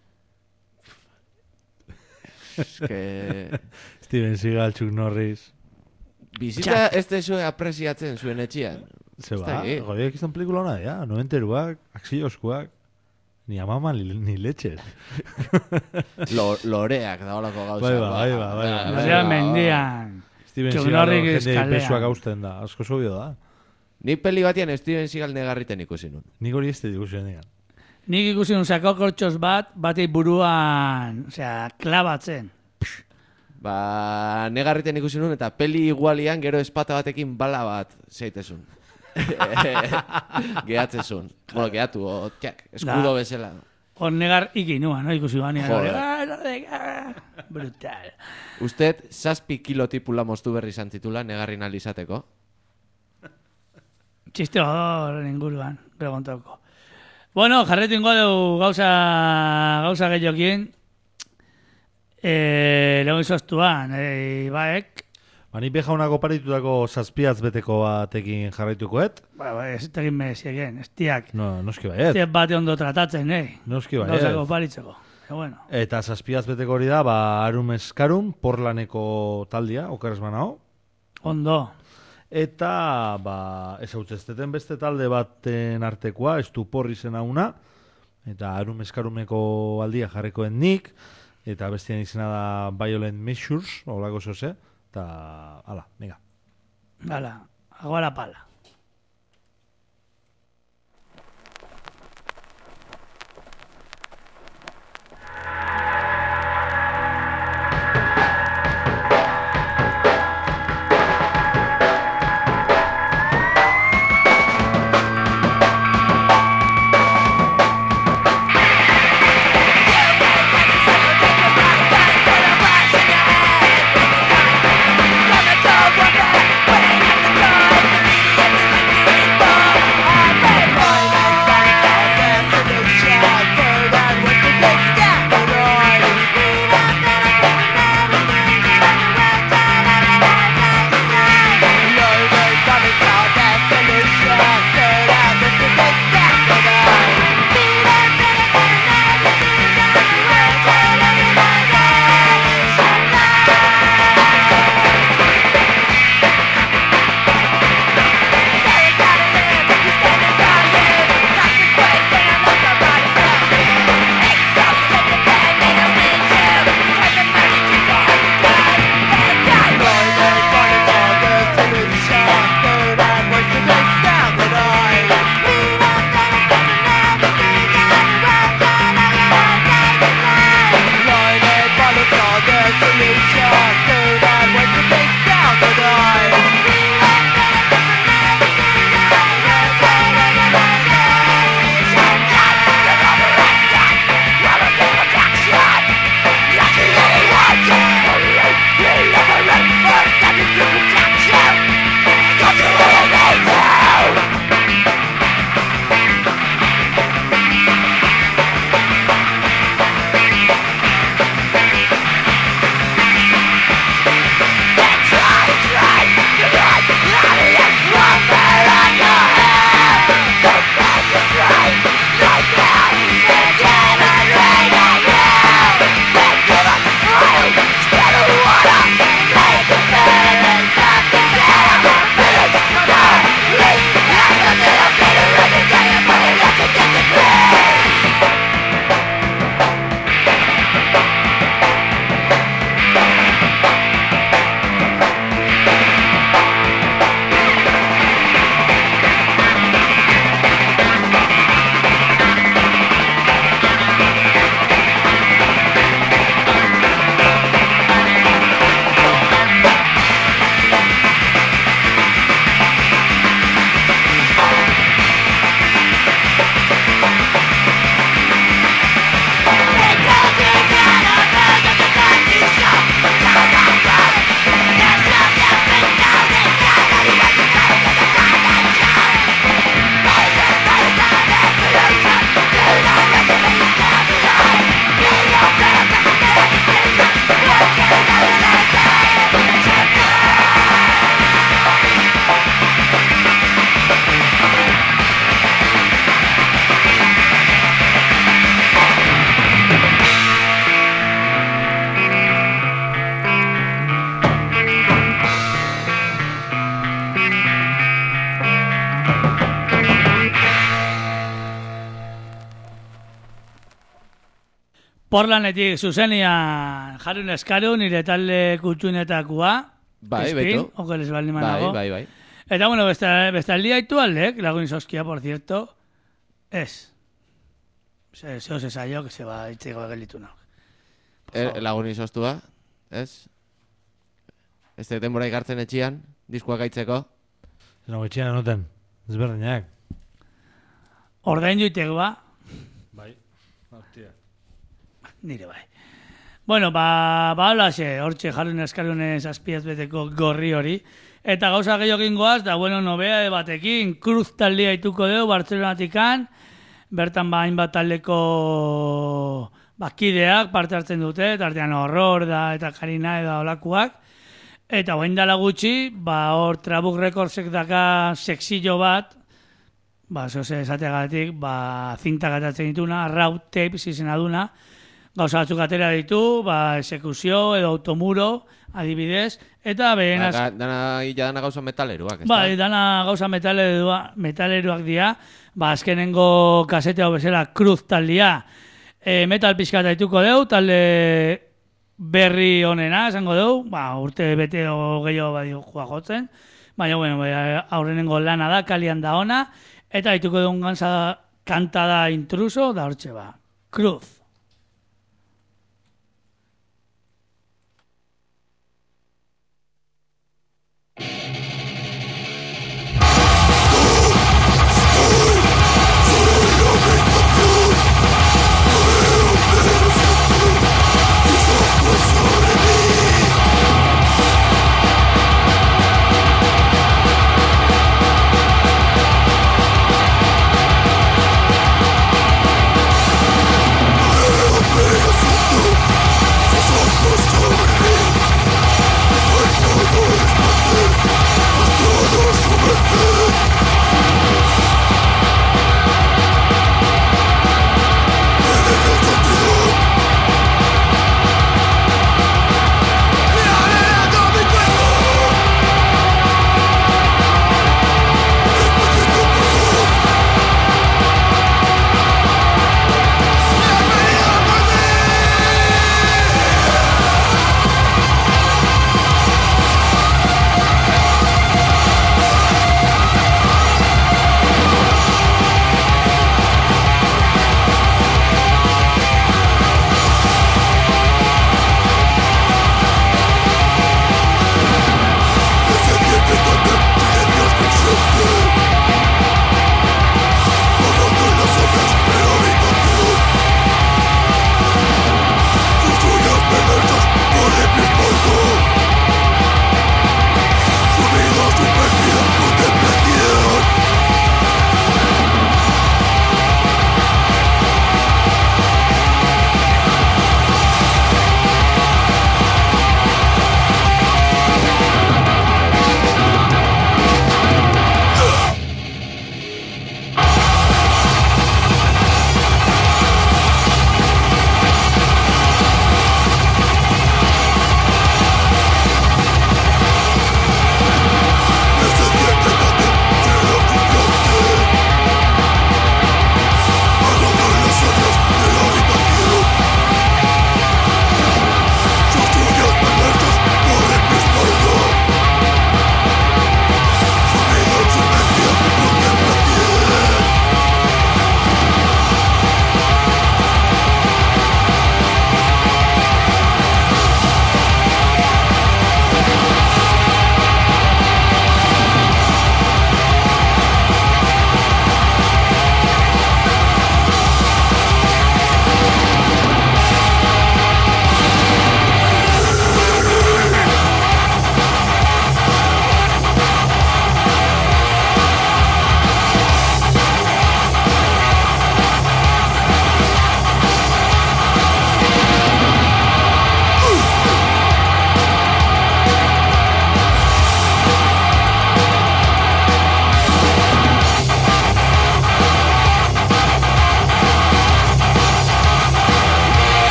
Speaker 3: Eske...
Speaker 4: Steven Seagal, Chuck Norris.
Speaker 3: Bizitza ez dezue apresiatzen zuen etxian.
Speaker 4: Se
Speaker 3: Ez
Speaker 4: ba,
Speaker 3: dakit.
Speaker 4: goiek izan pelikula hona, ja, noventeruak, akziozkoak, ni amama ni, ni letxez.
Speaker 3: Lo, loreak da holako gauza.
Speaker 4: Bai ba, bai ba, bai ba.
Speaker 3: Bai,
Speaker 2: Osea,
Speaker 3: ba,
Speaker 2: mendian.
Speaker 4: Steven
Speaker 2: Chuck
Speaker 4: Seagal
Speaker 2: Norris
Speaker 4: jende
Speaker 2: eskalean.
Speaker 4: pesuak hausten da, asko sobio da.
Speaker 3: Ni peli batian Steven Seagal negarriten ikusi nun.
Speaker 4: Nik hori ez dut ikusi denean.
Speaker 2: Nik ikusi un sakokortxos bat, batei buruan, osea, klabatzen.
Speaker 3: Ba, negarriten ikusi nun eta peli igualian gero espata batekin bala bat zeitezun. Gehatzezun. Bueno, gehatu, o, txak, eskudo
Speaker 2: Da.
Speaker 3: bezala.
Speaker 2: Hor negar iki nua, no? Ikusi banean.
Speaker 3: Joder.
Speaker 2: hori, "Ah, no de- ah", brutal.
Speaker 3: Usted, zazpi kilo tipula moztu berri izan zitula negarrin alizateko.
Speaker 2: Txiste horren inguruan, preguntauko. Bueno, jarretu ingo dugu gauza, gauza gehiokin. Eh, Legon izoztuan, eh, Ibaek.
Speaker 4: Ba, ni bejaunako paritutako zazpiaz beteko batekin jarraitukoet.
Speaker 2: Ba, ba, ez tegin meziegen, ez tiak.
Speaker 4: No, noski baiet.
Speaker 2: Ez bate ondo tratatzen, eh?
Speaker 4: Noski
Speaker 2: Gauzako
Speaker 4: baiet.
Speaker 2: paritzeko. E, bueno.
Speaker 4: Eta zazpiaz beteko hori da, ba, Arum Eskarum, Porlaneko taldia, okeres banao.
Speaker 2: Ondo.
Speaker 4: Eta, ba, ez hau txesteten beste talde baten artekoa, Estupor izena una, eta Arum Eskarumeko aldia jarrikoen nik, eta bestian izena da Violent Measures, holako zoze, eta, ala, venga.
Speaker 2: Hala, hago la pala. Portlandetik zuzenian Jarun Eskaru, nire talde kutxunetakoa.
Speaker 3: Bai,
Speaker 2: Espin,
Speaker 3: beto.
Speaker 2: okeles baldin
Speaker 3: Bai,
Speaker 2: manago.
Speaker 3: bai, bai.
Speaker 2: Eta, bueno, besta, bestaldia ditu aldek, lagun izoskia, por cierto, ez. Se, zeo se saio, que se va itxeko gelitu nago.
Speaker 3: Er, lagun izostua, ez? Ez te denbora ikartzen etxian, diskoak aitzeko.
Speaker 4: Zeno, etxian enoten, ezberdinak.
Speaker 2: Ordain joitek ba,
Speaker 4: Bai, hostia.
Speaker 2: nire bai. Bueno, ba, ba holaxe, hortxe Jarun Eskarunez azpiaz beteko gorri hori. Eta gauza gehiago gingoaz, da bueno, nobea batekin, Cruz taldea ituko dugu, Bartzelonatikan, bertan ba hainbat taldeko bakideak parte hartzen dute, tartean horror da eta karina edo olakuak. Eta hoen dala gutxi, ba hor Trabuk Recordsek daka sexillo bat, ba zoze esateagatik, ba zinta gatatzen dituna, raw tapes izena duna, gauza batzuk atera ditu, ba exekuzio edo automuro, adibidez, eta behen
Speaker 3: Ba,
Speaker 2: az...
Speaker 3: ga- dana, illa dana gauza metaleruak, ez
Speaker 2: Bai, dana gauza metaleroa, metaleroak dira, ba azkenengo kasete hau bezala Cruz taldea, e, metal pixkata dituko deu, talde berri honena, esango dugu, ba, urte bete o gehiago bai joa jotzen, baina, bueno, bai, aurrenengo lana da, kalian da ona, eta dituko dugun ganza kanta da intruso, da hortxe ba, Cruz.
Speaker 5: Cruz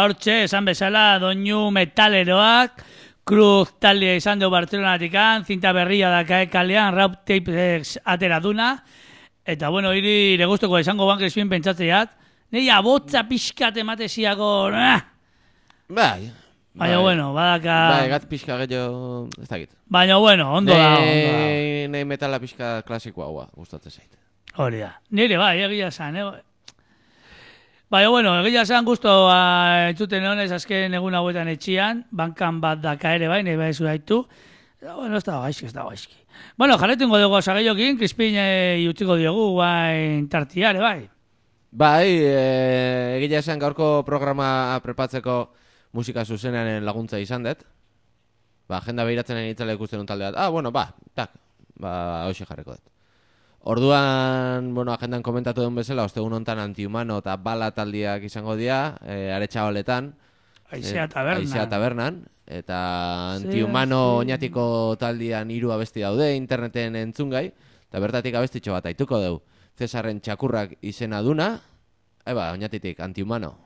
Speaker 2: hortxe, esan bezala, doinu metaleroak, Cruz taldea izan du Bartzelonatikan, zinta berria dakae kalean, rap tape atera duna, eta bueno, hiri leguzteko izango bank espien pentsatzeat, nire abotza pixkat emateziako, nah!
Speaker 3: Bai.
Speaker 2: Baina, bueno, badaka...
Speaker 3: Bai, gat pixka gehiago, ez dakit.
Speaker 2: Baina, bueno, ondo da, ondo da.
Speaker 3: Nei metala pixka klasikoa hua, gustatzen zait.
Speaker 2: Hori da. Nire, bai, egia zan, eh? Baina, bueno, egia zan guztua entzuten honez azken egun hauetan etxian, bankan bat daka ere bai, nahi bai zu haitu. Bueno, ez da gaizki, ez da gaizki. Bueno, jarretungo dugu zageiokin, Crispin utziko diogu, guain tartiare, bai.
Speaker 3: Bai, e, egia esan gaurko programa prepatzeko musika zuzenaren laguntza izan dut. Ba, agenda behiratzen itzala ikusten un taldeat. Ah, bueno, ba, tak, ba, hoxe jarreko dut. Orduan, bueno, agendan komentatu duen bezala, ostegun hontan Antihumano eta Bala taldiak izango dira, e, Aretxabaletan.
Speaker 2: Aizea tabernan.
Speaker 3: Aizea tabernan. Eta Antihumano oinatiko taldian hiru abesti daude, interneten entzungai. Eta bertatik abestitxo bat aituko dugu. Cesarren txakurrak izena duna. Eba, oinatitik, Antihumano.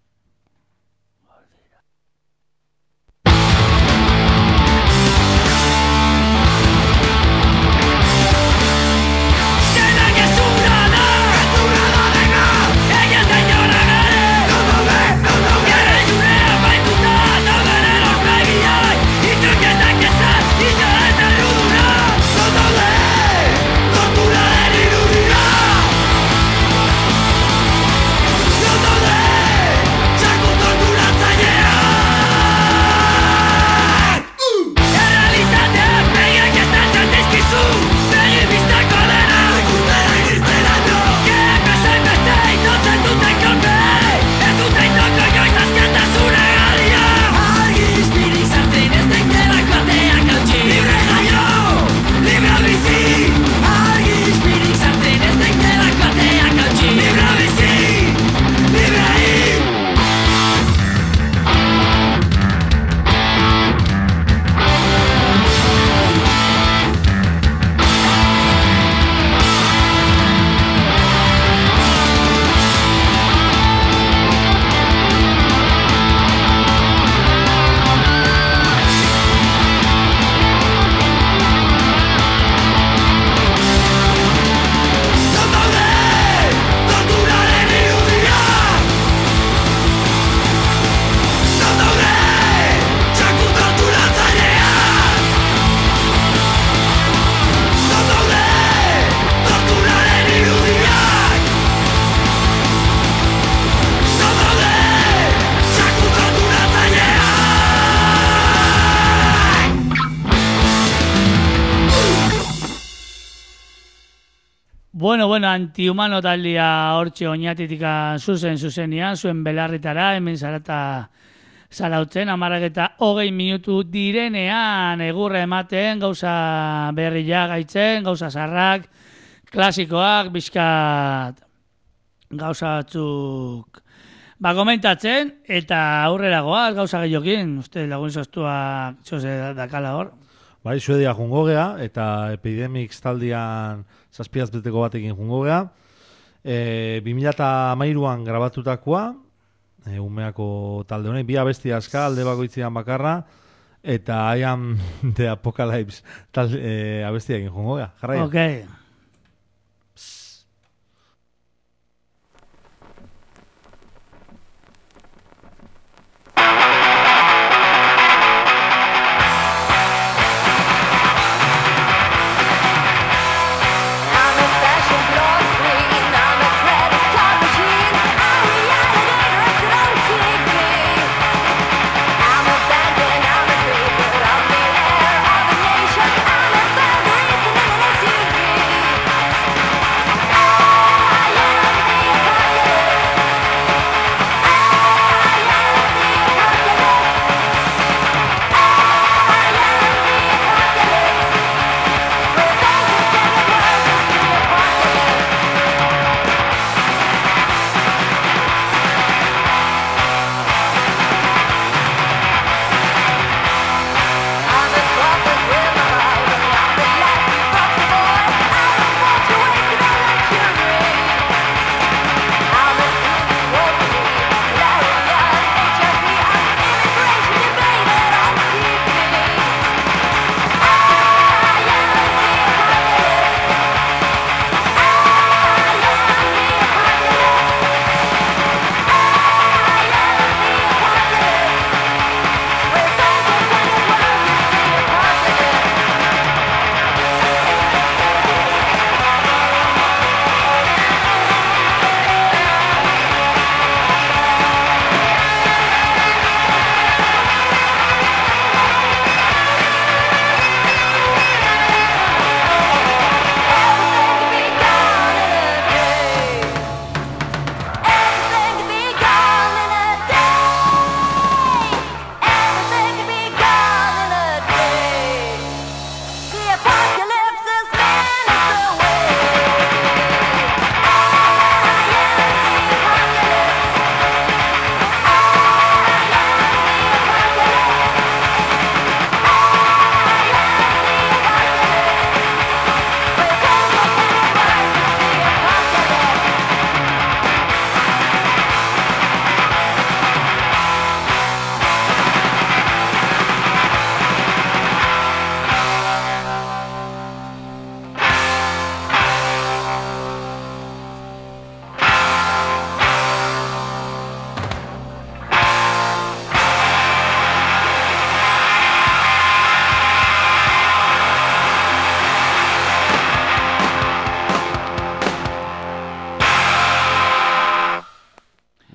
Speaker 2: Bueno, bueno, Antihumano taldea hortxe oinatitik zuzen zuzenian, zuen belarritara, hemen zarata zarautzen, amarrak eta hogei minutu direnean, egurra ematen, gauza berriak gaitzen, gauza zarrak, klasikoak, bizkat gauza batzuk ba komentatzen, eta aurrera goaz, gauza gehiokin, uste lagun zoztuak txose dakala hor.
Speaker 4: Bai, Suedia jungo gea, eta Epidemics taldian zazpiaz beteko batekin jungo gea. E, bi mila hamairuan grabatutakoa, e, umeako talde honek, bi abesti aska, alde bakoitzian bakarra, eta I Am The Apocalypse talde, e, abestiakin jungo gea. Jarraia.
Speaker 2: Okay.
Speaker 6: I'm a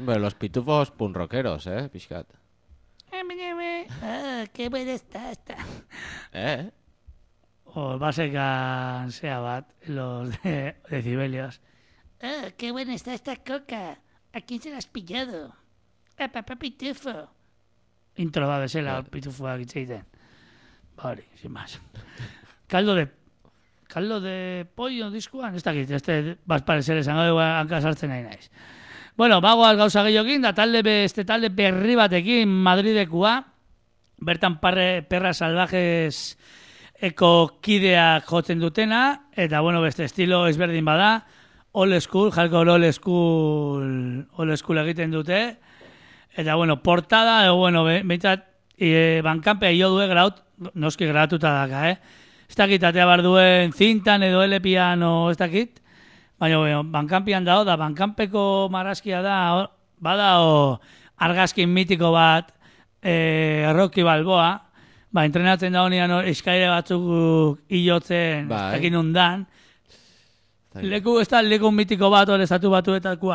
Speaker 3: Hombre, los pitufos punrockeros, eh, pixkat.
Speaker 2: Ah, qué buena está esta.
Speaker 3: Eh?
Speaker 2: O basekan sea bat, los de decibelios.
Speaker 6: Oh, qué buena está esta coca. ¿A quién se la has pillado? A papá pitufo.
Speaker 2: Intro da bezala pitufuak hitz egiten. Hori, sin más. Caldo de caldo de pollo diskuan, ez dakit, este bat parecer esango dugu hanka sartzen nahi naiz. Bueno, bagoaz gauza gehiokin, da talde be, este talde berri batekin Madridekua, bertan parre, perra salvajes eko kideak jotzen dutena, eta bueno, beste estilo ezberdin bada, old school, hardcore old school, old school egiten dute, eta bueno, portada, e, bueno, behintzat, e, bankanpea jo due graut, noski gratuta daka, eh? Ez dakit, atea bar duen zintan edo L P-an o ez dakit, baina bueno, bankanpian dao, da bankanpeko marrazkia da, o, bada o argazkin mitiko bat, e, Rocky Balboa, ba, entrenatzen da honian eskaire batzuk hilotzen, ez dakit nundan, leku, ez da leku mitiko bat, hori estatu batuetakoa.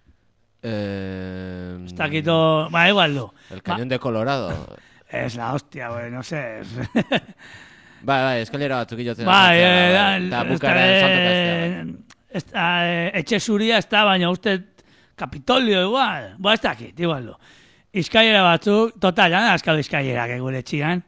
Speaker 3: Eh,
Speaker 2: ez dakito, ba, igual du.
Speaker 3: El cañón ba, de Colorado.
Speaker 2: Es la hostia, güey, no sé.
Speaker 3: Bai, bai, eskalera batzuk hilotzen.
Speaker 2: Bai,
Speaker 3: eta bukara
Speaker 2: salto etxe zuria ez da, baina uste Kapitolio igual. Ba, ez dakit, igual du. Izkailera batzuk, total, jana azkal izkailerak egure txian.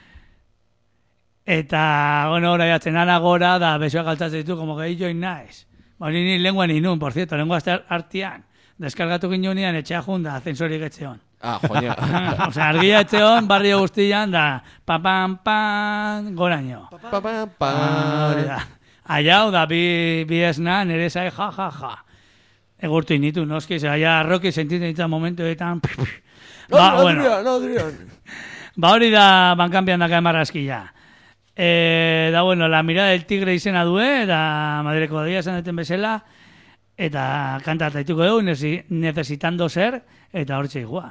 Speaker 2: Eta, bueno, hori jatzen ana gora, da besoak altzatzen ditu, como que join naiz. Ba, ni lengua ni nun, por cierto, lengua azte artian. Deskargatu ginean etxea junda, zensorik etxeon.
Speaker 3: Ah, joña.
Speaker 2: O sea, argia etxeon, barrio guztian, da, papam, pam, goraino.
Speaker 3: Papam, pam.
Speaker 2: Aiau, da, bi, bi esna, nire zai, ja, ja, ja. Egurtu initu, noski, ze, aia, Rocky sentitzen ditzen momentuetan. Ba,
Speaker 3: no,
Speaker 2: bueno.
Speaker 3: Adrian, no, Adrian.
Speaker 2: Ba, hori da, bankanpian daka emarrazkia. Eh, da, bueno, la mirada del tigre izena due, da, Madrileko dia esan duten bezala, eta kanta taituko dugu, necesitando ser, eta hor txeigua.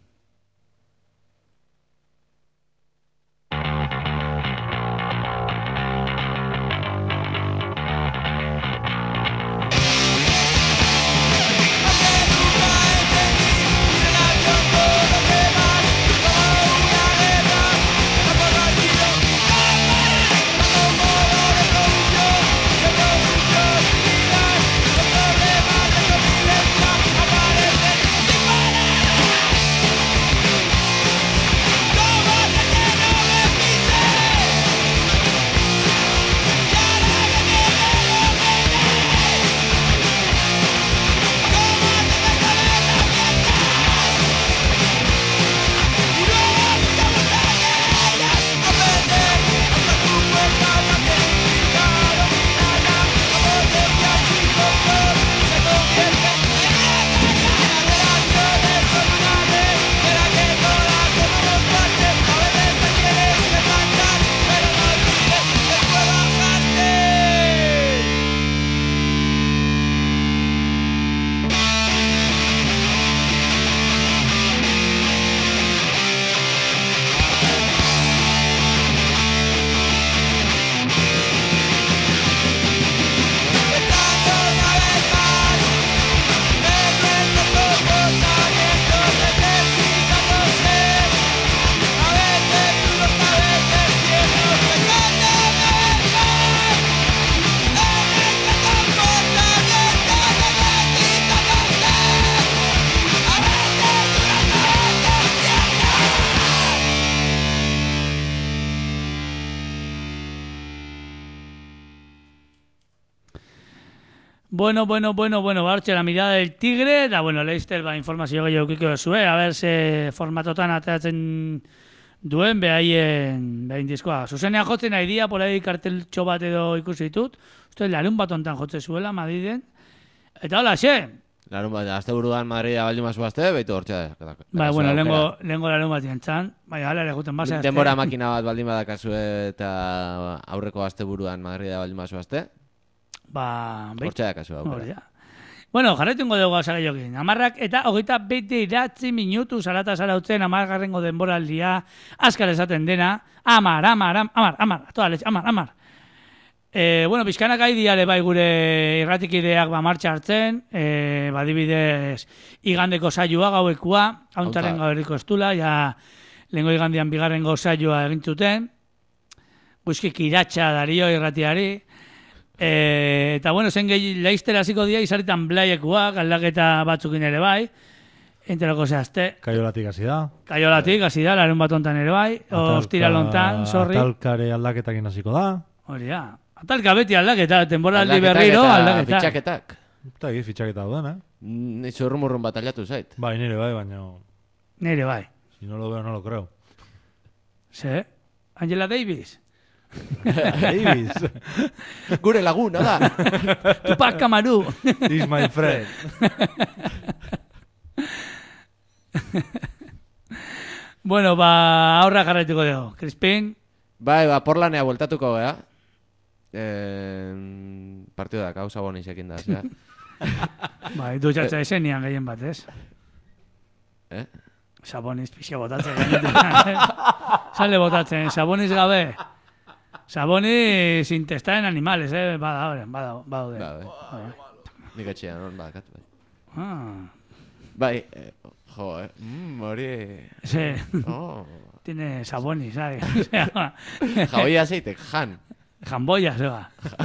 Speaker 2: Bueno, bueno, bueno, bueno, bartxe la mirada del tigre, da, bueno, Leister, ba, informazio gehiago kiko zue, a ber, ze formatotan ateratzen duen, behaien, behaien diskoa. Zuzenean jotzen nahi dia, por ahí karteltxo bat edo ikusi ditut, uste, larun bat ontan jotze zuela, Madriden, eta hola, xe!
Speaker 3: Larun bat, azte buruan Madrida baldin mazu azte, behitu hortxe.
Speaker 2: Bai, bueno, lengo, lengo larun bat jantzan, bai, hala ere juten base azte.
Speaker 3: Denbora makina bat baldin badakazue eta aurreko azte buruan Madrida baldin mazu azte.
Speaker 2: Ba,
Speaker 3: hortxe dakazu aukera.
Speaker 2: Bueno, jarretungo dugu gauza gehiokin. Amarrak eta hogeita bete iratzi minutu zarata zarautzen amargarrengo denboraldia azkar esaten dena. Amar, amar, amar, amar, toda leche, amar, amar. E, bueno, pixkanak aidiale bai gure irratikideak ba martxa hartzen, e, badibidez igandeko saioa gauekua, hauntaren gauerriko estula, ja lehengo igandian bigarrengo saioa egin zuten, buskik iratxa dario irratiari, e, eta bueno, zen gehi leiztera hasiko dia izaritan blaiekuak, aldaketa batzukin ere bai, enterako zehazte.
Speaker 4: Kaiolatik hasi da.
Speaker 2: Kaiolatik hasi da, larun bat ontan ere bai, ostira lontan, sorri.
Speaker 4: Atalkare aldaketakin hasiko da.
Speaker 2: Hori da. Atalka beti aldaketa, temporaldi berriro aldaketa.
Speaker 3: Fitxaketak.
Speaker 4: Eta egi fitxaketa dauden, eh?
Speaker 3: Ni zurrumurrun batallatu zait.
Speaker 4: Bai, nire bai, baina...
Speaker 2: Nire bai.
Speaker 4: Si no lo veo, no lo creo.
Speaker 2: Ze? Angela Davis?
Speaker 4: Davis.
Speaker 3: Gure laguna da.
Speaker 2: Tupac Amaru.
Speaker 4: Is my friend.
Speaker 2: Bueno, ba, aurra jarraituko dugu. Crispin?
Speaker 3: Bai, ba, porlanea bueltatuko, ea? Eh, partido da, kausa bonisekin da, zera.
Speaker 2: Bai, dutxatza esenian gehien bat, ez?
Speaker 3: Eh?
Speaker 2: Saboniz pixia botatzen. Sale botatzen, saboniz gabe. Saboniz intestaren animales, eh? Bada, bada, bada, bada.
Speaker 3: Ba, nik etxean, non, badakat, bai.
Speaker 2: Ah,
Speaker 3: Bai, eh, jo, eh, mm, hori...
Speaker 2: sí.
Speaker 3: Oh.
Speaker 2: Tiene saboniz, ¿sabes?
Speaker 3: Jaboia zeitek, jan.
Speaker 2: Jamboia, zeba.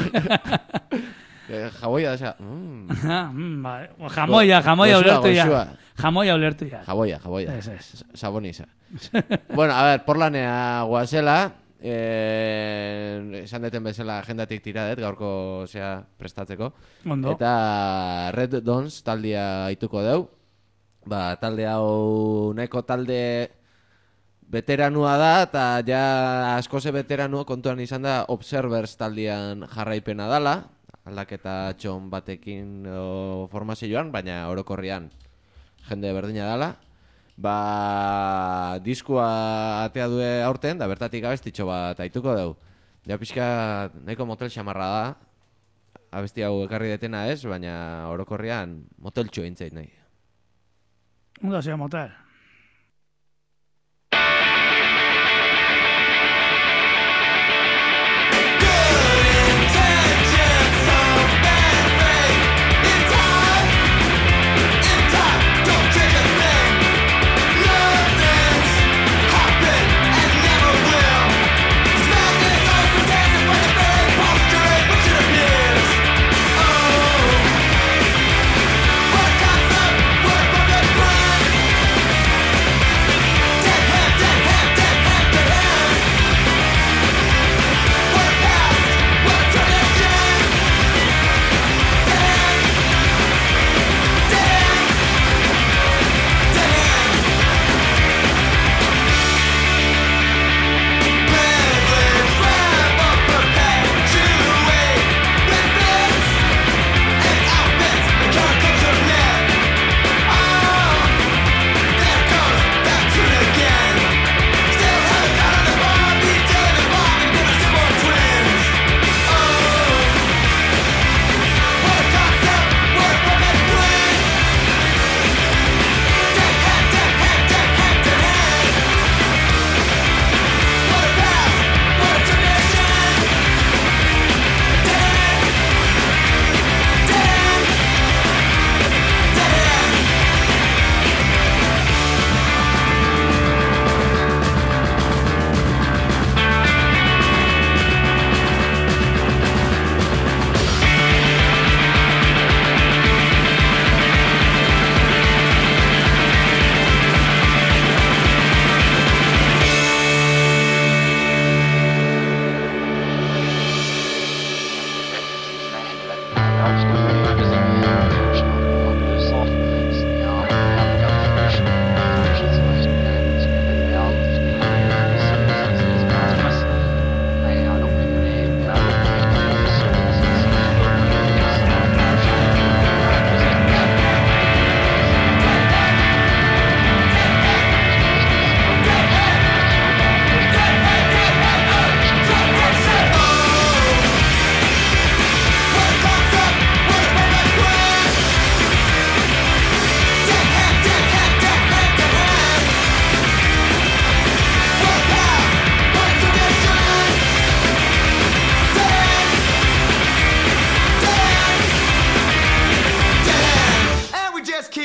Speaker 3: Eh, Jaboia, osea... Mm.
Speaker 2: Ah, mm, vale. Jamoia, jamoia
Speaker 3: Goxua,
Speaker 2: ulertu ya.
Speaker 3: goxua.
Speaker 2: Jamoia ulertu ya.
Speaker 3: Jaboia, jaboia.
Speaker 2: Ez, ez.
Speaker 3: Saboniza. Bueno, a ver, porlanea guazela, eh, esan deten bezala agendatik tiradet, gaurko zea prestatzeko.
Speaker 2: Ondo.
Speaker 3: Eta Red Dons taldia aituko deu. Ba, talde hau nahiko talde veteranua da, eta ja askoze veteranua kontuan izan da Observers taldian jarraipena dala, aldaketa txon batekin o, formazioan, baina orokorrian jende berdina dala. Ba, diskua atea due aurten, da bertatik abestitxo bat aituko deu. Ja pixka nahiko motel xamarra da, abesti hau ekarri detena ez, baina orokorrian moteltxo intzait nahi.
Speaker 2: Ondo zea motel.
Speaker 5: What comes up, what from the ground?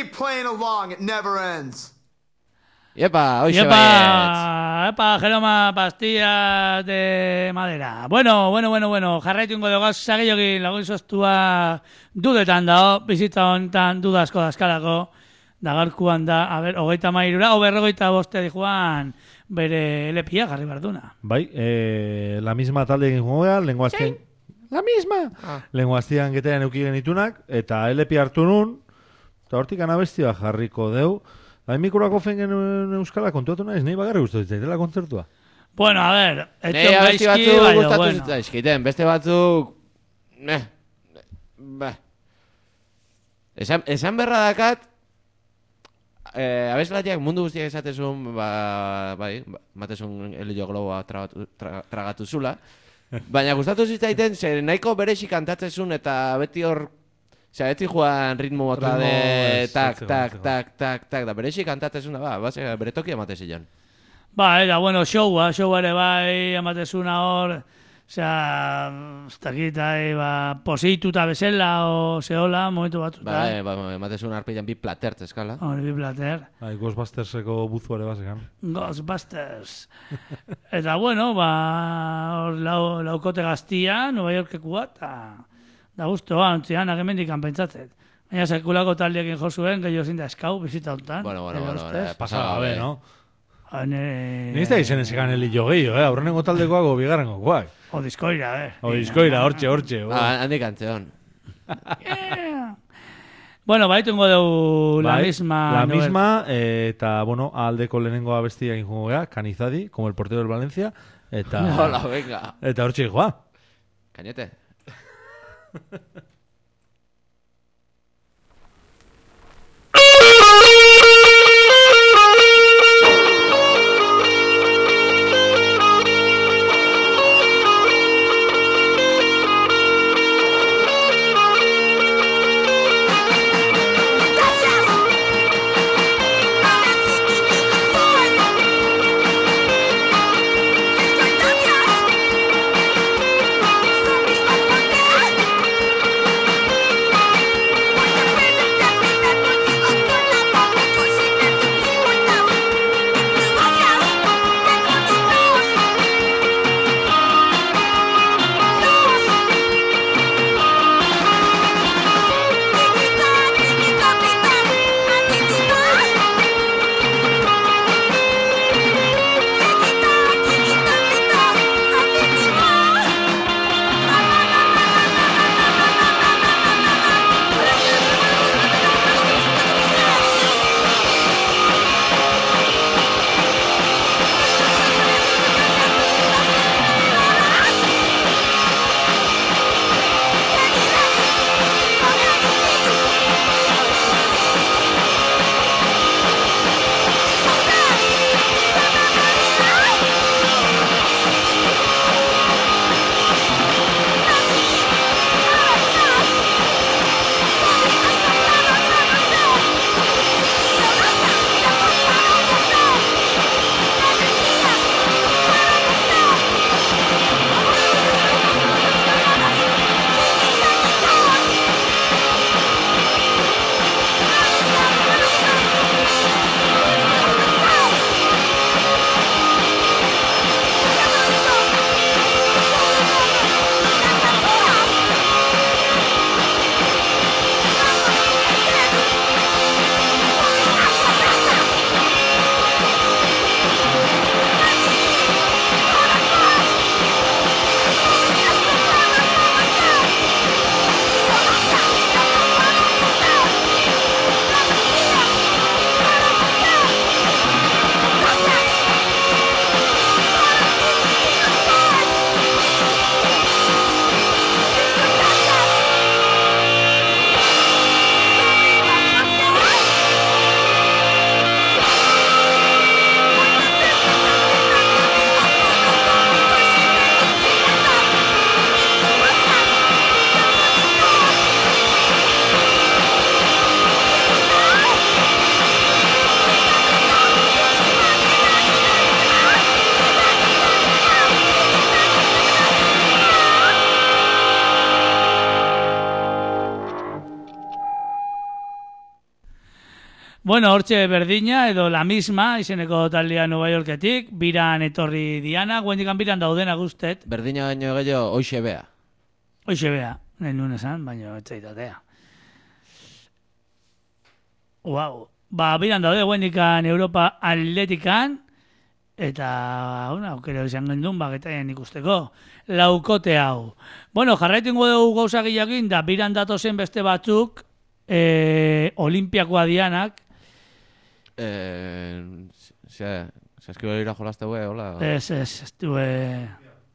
Speaker 7: keep playing along, it never ends.
Speaker 3: Iepa, hoxe baietz.
Speaker 2: Iepa, epa, Jeroma, pastillas de madera. Bueno, bueno, bueno, bueno, jarraitu ingo dugu sagiokin lagun sostua dudetan dao, bizitza honetan dudazko dazkalako, dagarkuan da, a ber, hogeita mairura, o berrogeita boste di joan bere lepia jarri barduna.
Speaker 4: Bai, eh, la misma talde egin joa, lenguazten... La misma!
Speaker 3: Ah.
Speaker 4: Lenguaztian getean euki genitunak, eta L P hartu nun, eta hortik anabestia jarriko deu. Hain mikurako fen genuen euskala kontuatu naiz, nahi bagarri guztu ditzaitela kontzertua.
Speaker 2: Bueno, a ver,
Speaker 3: Nei
Speaker 2: etxon
Speaker 3: abesti
Speaker 2: gaizki,
Speaker 3: batzuk
Speaker 2: baina,
Speaker 3: gustatu
Speaker 2: bueno.
Speaker 3: zitzaizkiten, beste batzuk... Neh. Bah. Esan, esan berra dakat, eh, abeslatiak mundu guztiak esatezun, ba, bai, ba, matezun Elio Globoa tragatu, tra, tragatu zula, baina gustatu zitzaiten, zer nahiko berexi kantatzezun eta beti hor... Osea, beti joan ritmo bota
Speaker 4: Ritmo,
Speaker 3: de...
Speaker 4: ez,
Speaker 3: Tak,
Speaker 4: ez,
Speaker 3: tak,
Speaker 4: ez,
Speaker 3: tak, tak, tak, da berexi kantatzezun da, ba, base, bere toki amatezillan.
Speaker 2: Ba, eta, bueno, showa, showa ere bai, amatezuna hor, osea, ez dakit, ai, ba, posituta bezala, o zehola, momentu batzuta.
Speaker 3: Ba, eh, ba, amatezun arpillan bi platertz eskala.
Speaker 2: Hori, bi plater.
Speaker 4: Bai, Ghostbusterseko buzu ere basekan.
Speaker 2: Ghostbusters. Eta, bueno, ba, hor lau, laukote gaztia, Nueva Yorkekua, eta da guztua, ontzian, agemendik pentsatzet. Baina sekulako taldeekin jo zuen, gehiago zin da eskau, bizita hontan.
Speaker 3: Bueno, bueno,
Speaker 2: Edo
Speaker 3: bueno,
Speaker 2: ustez.
Speaker 3: eh,
Speaker 4: Pasa gabe, no?
Speaker 2: Hane...
Speaker 4: Nizta izen ezekan Elio gehiago, eh? Aurrenengo taldekoak o bigarrengo guak.
Speaker 2: O diskoira, eh.
Speaker 4: O diskoira, hortxe, hortxe. oh.
Speaker 3: Ah, handik antzeon.
Speaker 2: Yeah. Bueno, baitu ingo dugu la
Speaker 4: Bai,
Speaker 2: misma...
Speaker 4: La
Speaker 2: Noel.
Speaker 4: misma, eh, eta, bueno, aldeko lehenengo abestia egin joa, Canizadi, como el portero del Valencia, eta...
Speaker 3: Hola, venga.
Speaker 4: Eta hortxe joa.
Speaker 3: Cañete.
Speaker 5: Gracias.
Speaker 2: Bueno, hortxe berdina, edo la misma, izeneko taldea Nueva Yorketik, biran etorri diana, guendikan biran daudena guztet.
Speaker 3: Berdina baino gehiago, hoxe bea.
Speaker 2: Hoxe bea, nahi nuen esan, baina etzaitatea. Uau, ba, biran daude guendikan Europa Atletikan, eta, una, aukero izan gendun, baketaien ikusteko, laukote hau. Bueno, jarraitingo dugu gauza gehiagin, da biran datozen beste batzuk, e, olimpiakoa dianak,
Speaker 3: Eh, se, se escribe ir a jolaste, güey, hola.
Speaker 2: ez, ez, ez due...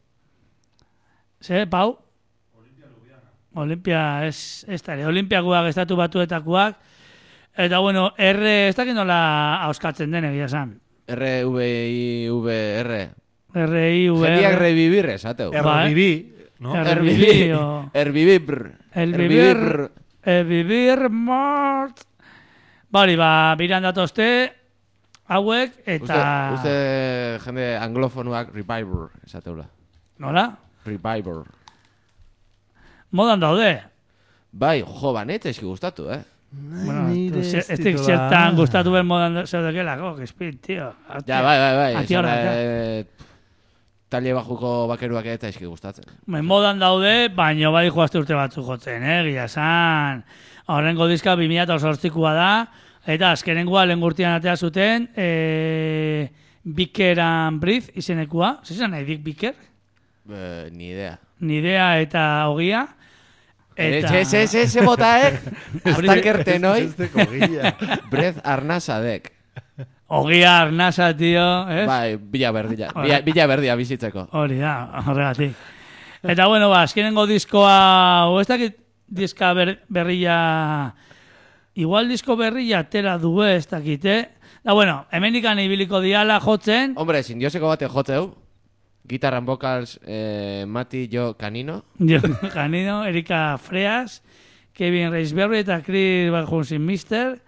Speaker 2: Ze, Pau? Olimpia, ez, ez da ere, olimpiakoak, estatu batuetakoak, eta bueno, R, ez dakit nola auskatzen den egia esan.
Speaker 3: R, V, I, V, R.
Speaker 2: R, I, V,
Speaker 3: Jendiak
Speaker 2: R,
Speaker 3: revivir, esateu.
Speaker 4: Erbibi, no?
Speaker 2: Er-
Speaker 3: Erbibi.
Speaker 2: o-
Speaker 3: Erbibir.
Speaker 2: El vivir, el vivir mort. Bari, ba, biran datozte, hauek, eta...
Speaker 3: Uste, uste jende anglofonuak reviver, esateula.
Speaker 2: Nola?
Speaker 3: Reviver.
Speaker 2: Modan daude.
Speaker 3: Bai, jo, banet eski gustatu, eh?
Speaker 2: Bueno,
Speaker 4: nire
Speaker 2: ez
Speaker 4: ez
Speaker 2: dik
Speaker 4: ditola.
Speaker 2: zertan gustatu ben modan zeudekelako, que espin, tío.
Speaker 3: Ja, bai, bai, bai.
Speaker 2: Ati
Speaker 3: esan,
Speaker 2: horrek,
Speaker 3: eh, Talle bajuko bakeruak eta eski gustatzen.
Speaker 2: Ben modan daude, baino bai joazte urte batzu jotzen, eh, gila esan. Horrengo diska bi mila zortzikoa da, eta azkenengoa lehen gurtian atea zuten, e, Biker and Breathe izenekua. Zizan nahi dik Biker?
Speaker 3: Eh, ni idea.
Speaker 2: Nidea eta Ogia. Eta...
Speaker 3: Ese, ese, ese botaek, hasta kerten hoi,
Speaker 4: Ez deko gila.
Speaker 3: brez arnasadek.
Speaker 2: Ogia arnasa, tio, ez?
Speaker 3: Bai, bila berdila. Bila, bila berdia bizitzeko.
Speaker 2: Hori da, horregatik. Eta bueno, ba, azkenengo diskoa, o ez dakit diska ber, berria, igual disko berria atera du ez dakite. Da bueno, hemenikan ibiliko diala jotzen,
Speaker 3: Hombre, sindioseko bate jotzeu, gitarran vocals eh, Mati, jo, Canino.
Speaker 2: jo, Janino, Erika Freas, Kevin Reisberry eta Chris Barjunsin Mister.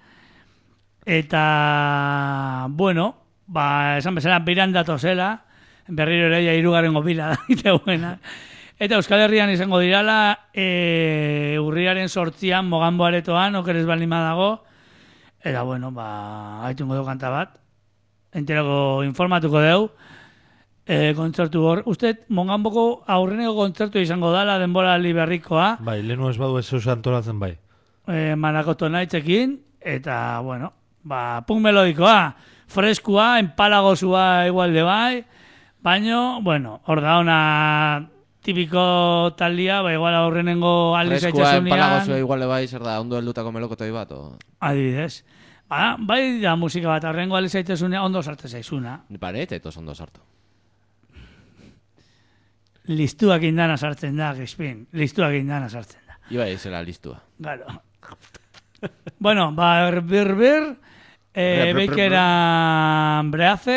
Speaker 2: Eta, bueno, ba, esan bezala, biran datozela, berriro ere ja hirugarrengo bila da, iteuena. Eta Euskal Herrian izango dirala, e, urriaren sortzian, Moganbo aretoan, okeres balima dago. Eta, bueno, ba, haitungo dugu kanta bat. Enterako informatuko deu. E, kontzertu hor. Uste, Mogamboko aurreneko kontzertu izango dala, denbora liberrikoa.
Speaker 4: Bai, lehenu ez badu ez eus antolatzen bai.
Speaker 2: E, Manakoto naitzekin. Eta, bueno, ba, punk melodikoa. Freskua, empalagozua igualde bai. Baino, bueno, hor da ona tipiko taldia, ba, igual aurrenengo aldiz
Speaker 3: Freskua
Speaker 2: aitxasunean.
Speaker 3: empalagozua igual bai, zer da, ondo heldutako melokotoi bat, o...
Speaker 2: Adibidez. Ba, bai da musika bat, aurrengo aldiz aitxasunean ondo sartu zaizuna.
Speaker 3: Bare, eta etos ondo sartu.
Speaker 2: Listuak indana sartzen da, Crispin. Listuak indana sartzen da.
Speaker 3: Iba izela listua.
Speaker 2: Claro. Bueno, ba, bir, bir, eh,
Speaker 3: Ber, ber, ber,
Speaker 2: Bakeran Breaze,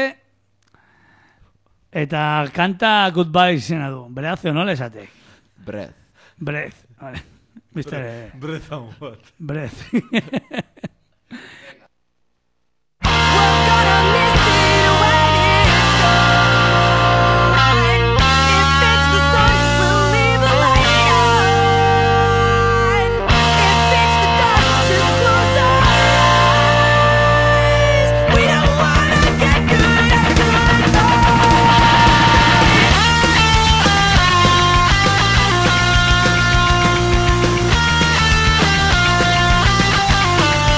Speaker 2: eta kanta Goodbye izena du. Breaze, no lesatek?
Speaker 3: Breath.
Speaker 2: Breath. Vale. Mister
Speaker 4: Breza bat.
Speaker 2: Breath.
Speaker 5: We'll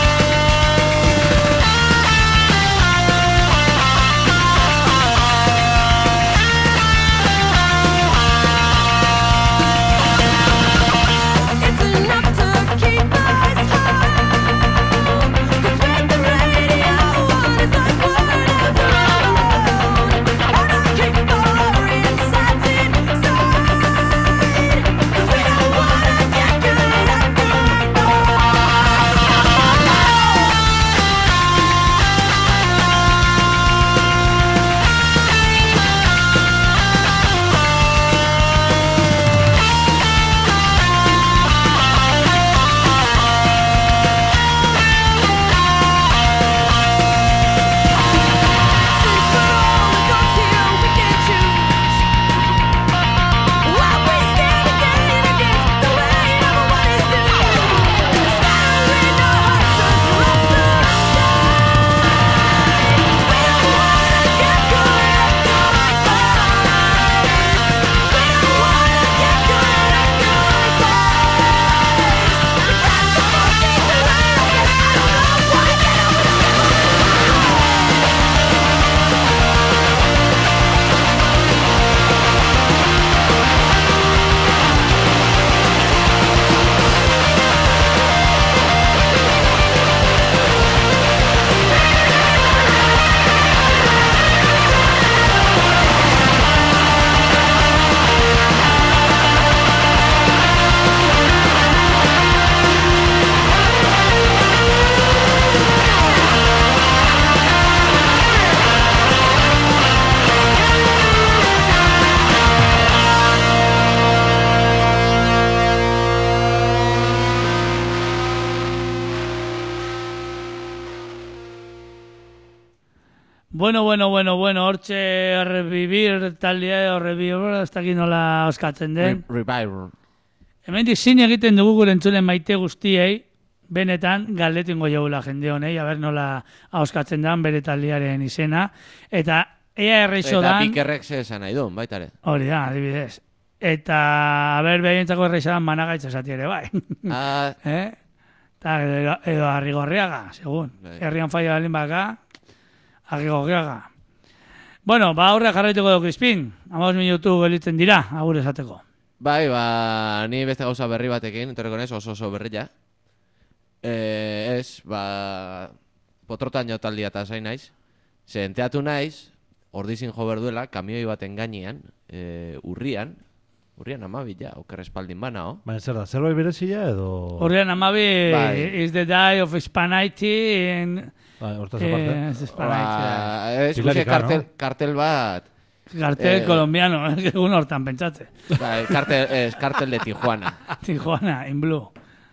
Speaker 2: Bueno, bueno, bueno, bueno, hortxe revivir taldea, revivir, ez dakit nola oskatzen den.
Speaker 3: Revival.
Speaker 2: Hemen zin egiten dugu gure entzulen maite guztiei, benetan galdetingo jogula jende honei, aber nola oskatzen den bere taldearen izena. Eta ea erreixo
Speaker 3: Eta
Speaker 2: dan...
Speaker 3: bikerrek ze esan nahi duen, baitare.
Speaker 2: Hori da, adibidez. Eta, aber, behientzako erreixo dan managaitza zati ere, bai.
Speaker 3: Ah,
Speaker 2: eh? Eta edo, edo Arrigorriaga, segun.
Speaker 3: Bai.
Speaker 2: Herrian faia balin baka, Arrigorriaga. Bueno, ba aurre jarraituko du Crispin. Hamabost minutu gelitzen dira, agur esateko.
Speaker 3: bai, ba, ni beste gauza berri batekin, etorriko nez, oso oso berria. Eh, ez, ba, potrotaino taldia eta zain naiz. Ze enteatu naiz, ordizin jo berduela, kamioi baten gainean, eh, urrian, urrian amabila, oker espaldin bana, oh?
Speaker 4: Baina zer da, zerbait berezia edo...
Speaker 2: Horrean amabi
Speaker 3: Bai.
Speaker 2: is the die of Hispaniety en...
Speaker 4: Bai, hortaz aparte.
Speaker 2: Eh, es Hispaniety.
Speaker 3: Ba, ez,
Speaker 4: Hilarika,
Speaker 3: ikusi kartel,
Speaker 4: no?
Speaker 3: kartel bat,
Speaker 2: Cartel
Speaker 3: eh,
Speaker 2: colombiano, egun hortan pentsatze.
Speaker 3: bai, kartel, ez, kartel de Tijuana.
Speaker 2: Tijuana, in blue.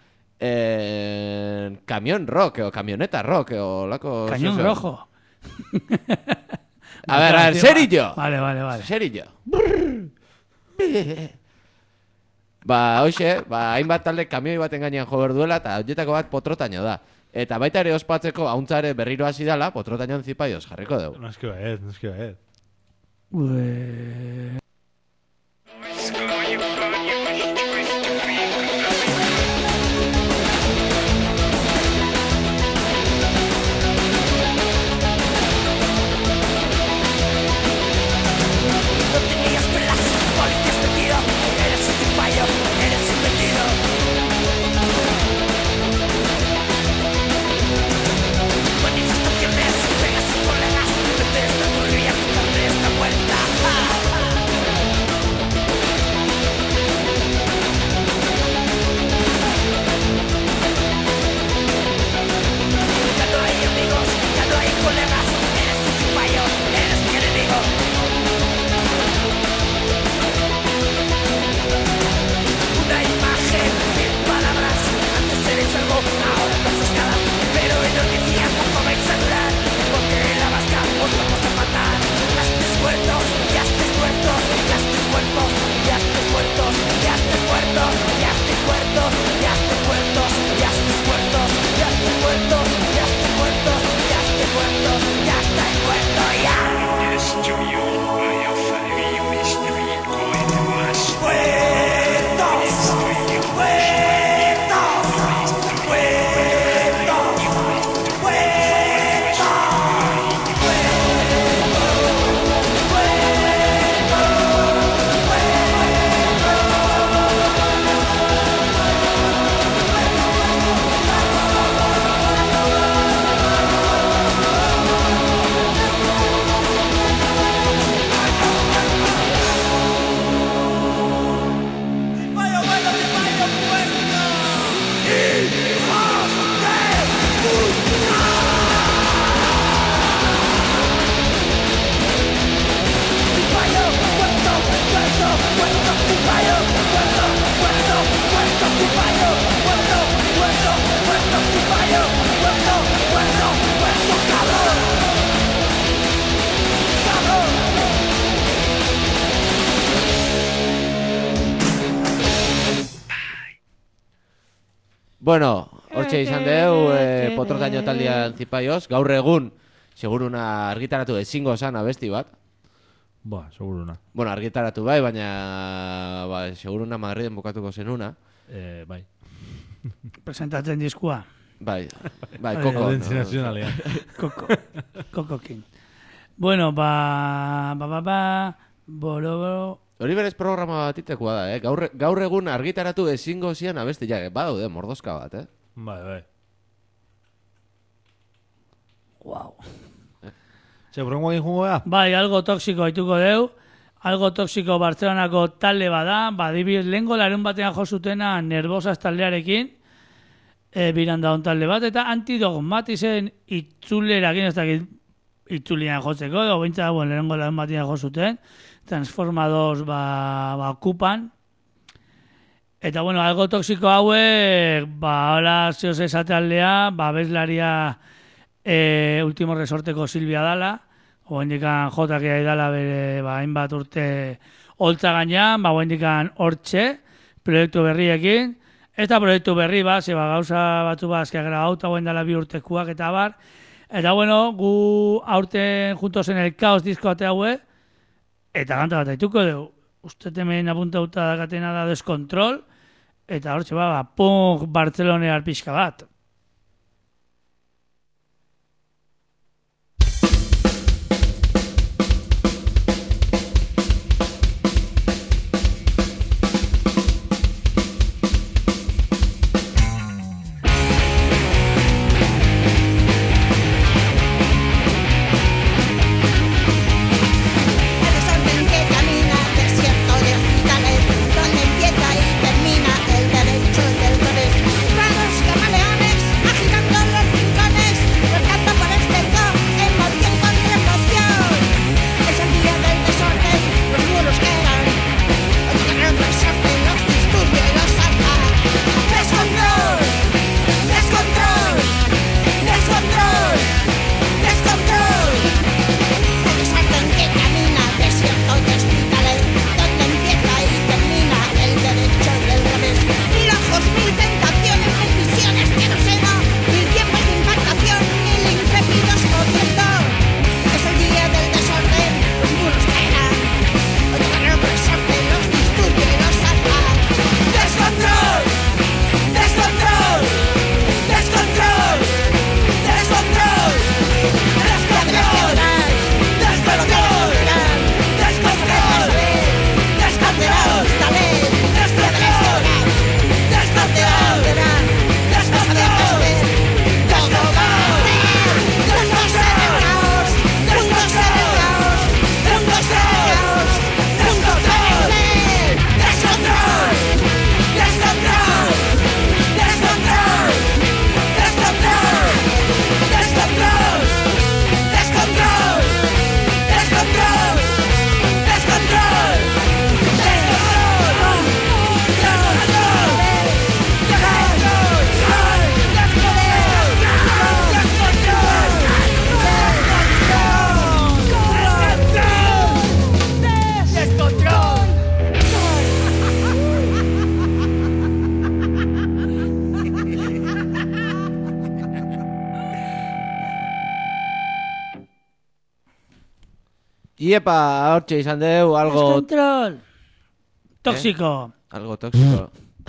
Speaker 3: Eh, camión rock, o camioneta rock, o lako...
Speaker 2: Cañón
Speaker 3: zeo-
Speaker 2: rojo.
Speaker 3: A ver, a ver, serillo.
Speaker 2: Vale, vale, vale.
Speaker 3: Serillo. Ba, hoxe, ba, hainbat talde kamioi baten gainean jo berduela, eta horietako bat potrotaino da. Eta baita ere ospatzeko hauntzare berriro hasi dala, potrotaino zipaioz jarriko dugu.
Speaker 4: No, eski baet, no, eski baet.
Speaker 2: Ue...
Speaker 5: No tenías pelas, policías metido. Eres un cipayo, eres un vendido. Manifestaciones, pegas a colegas. Vete esta corrida, darte esta vuelta. Ya no hay amigos, ya no hay colegas. Eres un cipayo, eres mi enemigo. Una imagen, mil palabras. Antes eres algo, ahora no sos nada. Pero en Orquídea poco vais a durar. Porque en la vasca os vamos a matar. Ya estés muertos, ya estés muertos, ya estés muertos, ya estés muertos, ya estés muertos, ya estés muertos, ya estés muertos, ya estés muertos, ya estés muertos, ya estés muertos, ya estés muertos, ya estés muertos, ya.
Speaker 3: Bueno, hortxe izan dugu, eh, potrotaino taldean zipaioz. Gaur egun, seguruna argitaratu ezingo zan abesti bat.
Speaker 4: Ba, seguruna.
Speaker 3: Bueno, argitaratu bai, baina ba, seguruna Madriden bukatuko zenuna.
Speaker 4: Eh, bai.
Speaker 2: Presentatzen diskua.
Speaker 3: Bai, bai, koko.
Speaker 4: Audientzia
Speaker 3: no?
Speaker 4: nazionalean.
Speaker 2: Koko. Kokokin. Bueno, ba... Ba, ba, ba... Boro, boro...
Speaker 3: Hori berez programa bat itekoa da, eh? Gaur, gaur egun argitaratu ezingo zian abesti, ja, badaude mordoska bat, eh?
Speaker 4: Bai, bai.
Speaker 2: Wow.
Speaker 4: Ze, burrengo egin jungo da?
Speaker 2: Bai, algo toxiko haituko deu. Algo toxiko Bartzelonako talde bada. Ba, adibidez, lehengo larun batean jo zutena Nervosas taldearekin. E, biranda hon talde bat. Eta antidogmatizen itzulerakin, ez dakit itzulian jotzeko, edo bintza, bueno, lehengo larun batean jo zuten. Transformados, ba, ba, okupan. Eta, bueno, algo toxiko hauek, ba, hola, zioz esate aldea, ba, bezlaria e, Último Resorteko Silvia dala, Oendikan jotakia idala bere ba, hainbat urte holtza gainean, ba, oendikan hortxe, proiektu berriekin, eta proiektu berri ba, zeba gauza batzu ba, azkia gara gauta guen dela bi urtekuak eta bar, eta bueno, gu aurten juntos en el caos disko ate haue, eta ganta bat aituko dugu, uste temen apuntauta dakatena da Descontrol, eta hortxe ba, ba punk Bartzelonear pixka bat.
Speaker 3: Iepa, hortxe izan deu, algo...
Speaker 2: Descontrol! Tóxico!
Speaker 3: Eh? Algo tóxico.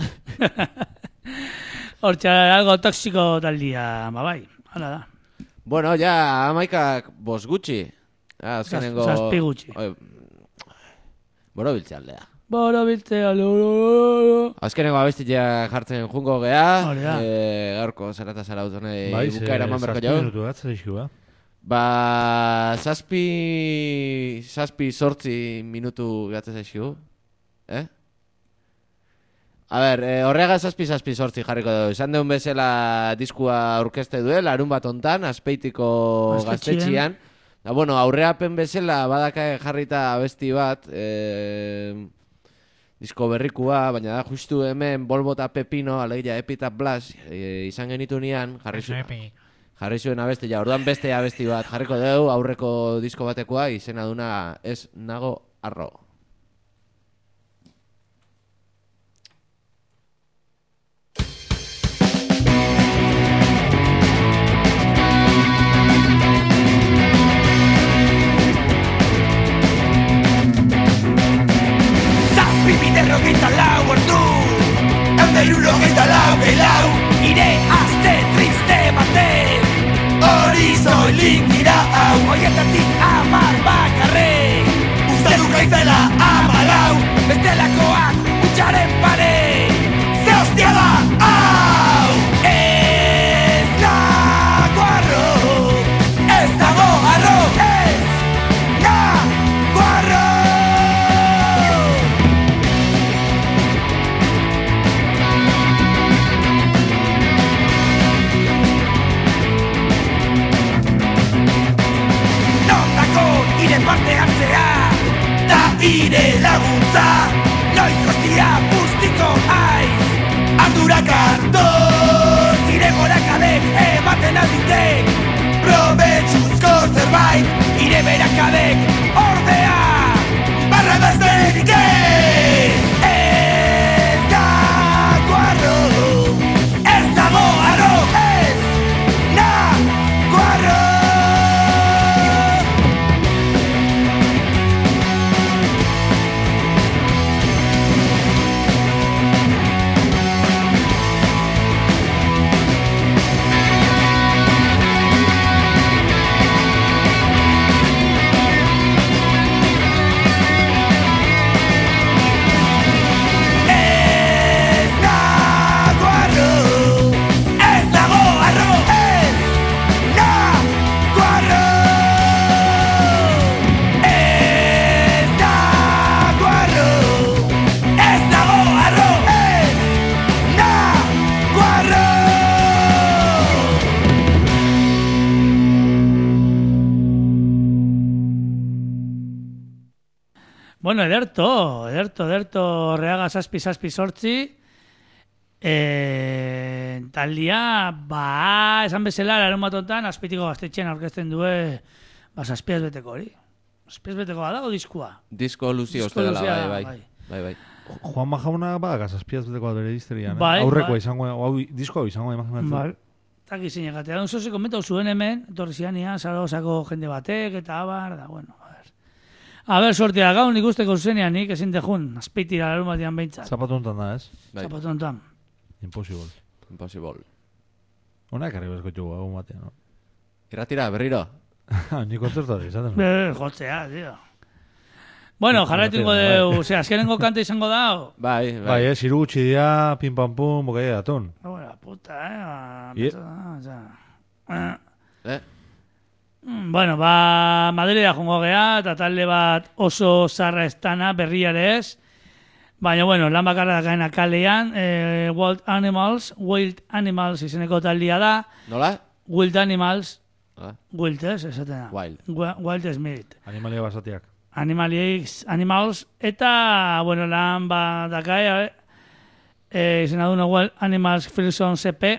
Speaker 2: Hortxe, algo tóxico tal día, ba bai, hala da.
Speaker 3: Bueno, ja, amaikak bos gutxi. Ah, azkenengo...
Speaker 2: Zazpi gutxi.
Speaker 3: Boro biltze aldea.
Speaker 2: Boro biltze aldea.
Speaker 3: Azkenengo abestia jartzen jungo gea.
Speaker 2: Hora.
Speaker 3: E, gaurko zarata zara utonei
Speaker 4: Bai,
Speaker 3: bukaera eman berko jau.
Speaker 4: zazpi minutu bat, zerixu, ba.
Speaker 3: Ba, zazpi, zazpi sortzi minutu gatzen zaizkigu, eh? A ber, eh, horrega zazpi zazpi sortzi jarriko dugu. Izan deun bezala diskua aurkezte duel, larun bat ontan, Azpeitiko gaztetxian. Da, bueno, aurreapen bezala badaka jarrita abesti bat, eh, disko berrikua, baina da justu hemen Bolbota Pepino, alegia Epita Blas, eh, izan genitu nian, jarri zuen. Jarri zuen abesti, ja, orduan beste abesti bat jarriko dugu, aurreko disko batekoa, izena duna Ez nago harro.
Speaker 5: Zazpi biderro geita lau ordu, euderuro geita lau gehiago, ire azte triste batek. Hori zoilik dira hau, oietatik amar bakarrek. Uste du gaizela amalau, bestelakoak utxaren pare. Ze hostia da hau! Ez nago arro, ez nago arro, ez nago arro.
Speaker 2: Bueno, ederto, ederto, ederto, reaga zazpi, zazpi sortzi. E, taldia, ba, esan bezala, larun batotan, azpitiko gaztetxean aurkezten due, ba, zazpiaz beteko hori. Zazpiaz beteko badago diskua.
Speaker 3: Disko luzio
Speaker 2: Disko
Speaker 3: oste dela,
Speaker 2: luzea,
Speaker 3: bai, bai.
Speaker 2: bai.
Speaker 3: Bai, bai.
Speaker 4: Juan Majauna ba, gazazpiaz beteko bere dizterian.
Speaker 2: Bai,
Speaker 4: Aurrekoa
Speaker 2: bai.
Speaker 4: izango, hau, disko hau izango imaginatzen.
Speaker 2: Bai. Eta gizine gatea. Dun zoze komentau zuen hemen, etorri zianian, Zaragozako jende batek, eta abar, da, bueno, a ver. A ver, sortia, gaun nik usteko zuzenean nik, ezin dejun, azpeitira larun batian behintzat.
Speaker 4: Zapatu honetan da, ez?
Speaker 3: Bai.
Speaker 2: Zapatu honetan.
Speaker 4: Impossible.
Speaker 3: Impossible.
Speaker 4: Ona ekarri bezkotxu egun batean, no?
Speaker 3: Irratira, berriro.
Speaker 4: Ni kontzertu da izaten.
Speaker 2: Eh, jotzea, tío. Bueno, jarraitu ingo
Speaker 4: Bai.
Speaker 2: deu, ose, azkenengo kanta izango dao.
Speaker 3: Bai, bai.
Speaker 4: Bai, eh, ziru gutxi dia, pim pam pum, bokai datun.
Speaker 2: Bueno, la puta, eh. Ba,
Speaker 4: Ie.
Speaker 2: o sea, eh.
Speaker 3: Eh?
Speaker 2: Mm, Bueno, ba, Madrilea jongo gea, eta talde bat oso zarra estana, berriare ez. Baina, bueno, lan bakarra gaena kalean, eh, Wild Animals, Wild Animals izeneko taldia da.
Speaker 3: Nola?
Speaker 2: Wild Animals,
Speaker 3: Ah,
Speaker 2: Wild ez, esaten da.
Speaker 3: Wild.
Speaker 2: Wi- Wild Smith.
Speaker 4: Animalia basatiak.
Speaker 2: Animalieks, Animals, eta, bueno, lan bat dakai, eh, izena duna Wild Animals Filson C P,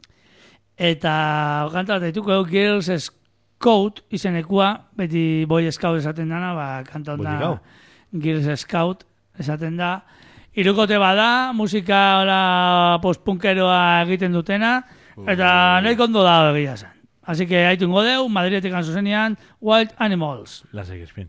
Speaker 2: eta kanta bat dituko Girls Scout izenekua, beti Boy Scout esaten dana, ba, kanta
Speaker 4: Boy
Speaker 2: da
Speaker 4: Scout.
Speaker 2: Girls Scout esaten da. Irukote bada, musika hola postpunkeroa egiten dutena, eta nahi kondo da egia zen. Así que haitu ingo deu, Madriletik zuzenean, Wild Animals.
Speaker 4: Lasek espin.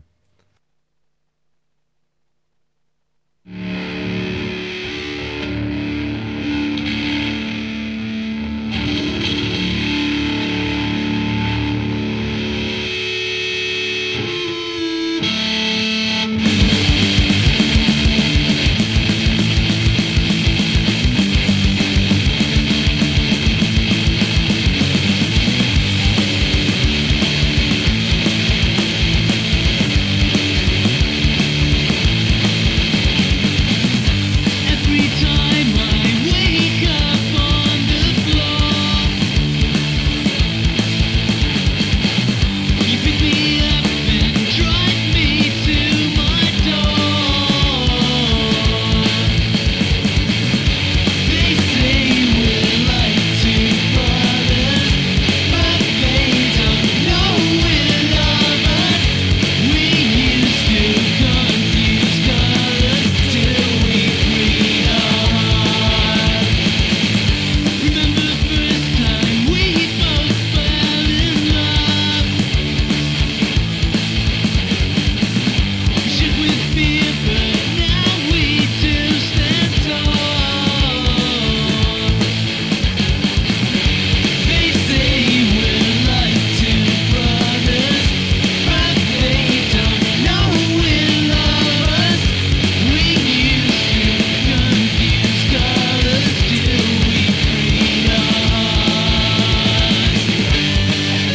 Speaker 5: Every time I wake up on the floor, you pick me up and drive me to my door. They say we're like two brothers, but they don't know we're lovers. We used to confuse colors till we freed our hearts. Remember the first time we both fell in love? We shook with fear, but now we two stand tall. They say we're like two brothers, but they don't know we're lovers. We used to confuse colors till we freed our hearts.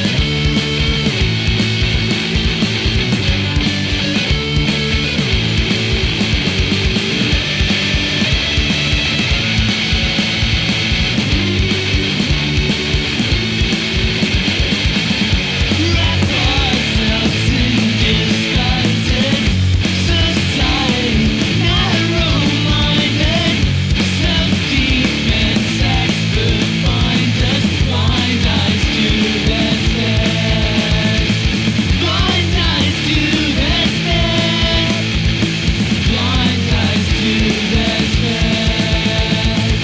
Speaker 5: Wrap ourselves in disguises. Society narrow-minded. Self-defense expert find us. Blind eyes to their snares. Blind eyes to their snares. Blind eyes to their snares.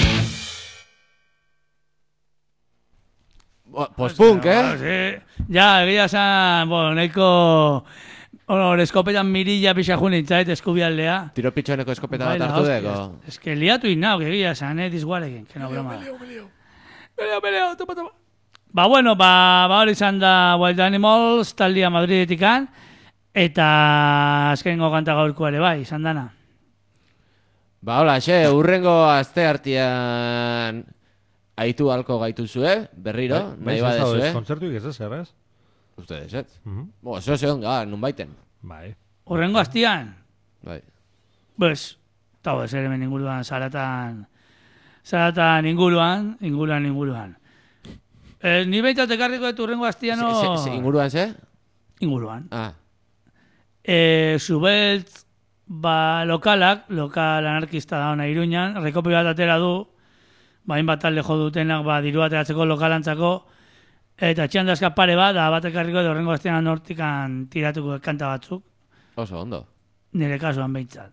Speaker 3: Bo- Post-punk,
Speaker 2: Ah,
Speaker 3: eh?
Speaker 2: sí. Ja, egia esan, bueno, nahiko... Bueno, eskopetan mirilla pixa junintzait eskubialdea.
Speaker 3: Tiro pitxoneko eskopeta
Speaker 2: Bai,
Speaker 3: bat
Speaker 2: la
Speaker 3: hartu
Speaker 2: hostia,
Speaker 3: deko.
Speaker 2: Es es que liatu inau, que egia esan, eh, dizguarekin, que no broma. Peleo, peleo, peleo. Peleo, topa, topa. Ba, bueno, ba, ba hori izan da Wild Animals, taldia Madridetikan, eta azkenengo kanta gaurkoa ere bai, izan dana.
Speaker 3: Ba, hola, xe, urrengo aste hartian aitu halko gaituzue, berriro, nahi badezu, eh?
Speaker 4: Kontzertuik ez ez, errez?
Speaker 3: Ustedes, ez?
Speaker 4: Mhm.
Speaker 3: Bo, zo zeon, ga, nun baiten.
Speaker 4: Bai.
Speaker 2: Horrengo astian,
Speaker 3: Bai.
Speaker 2: pues, eta bez, ere hemen inguruan, zaratan, zaratan inguruan, inguruan, inguruan. Eh, ni behintzat ekarriko dut urrengo astiano...
Speaker 3: Se- se- se- Inguruan, ze?
Speaker 2: Inguruan.
Speaker 3: Ah,
Speaker 2: Eh, Zubeltz ba, lokalak, lokal anarkista da ona Iruñan, rekopi bat atera du, ba, hainbat talde jo dutenak, ba, diru ateratzeko lokalantzako, eta txandazka pare bat, da bat ekarriko edo horrengo astean hortikan tiratuko kanta batzuk,
Speaker 3: Oso ondo.
Speaker 2: nire kasuan behintzat.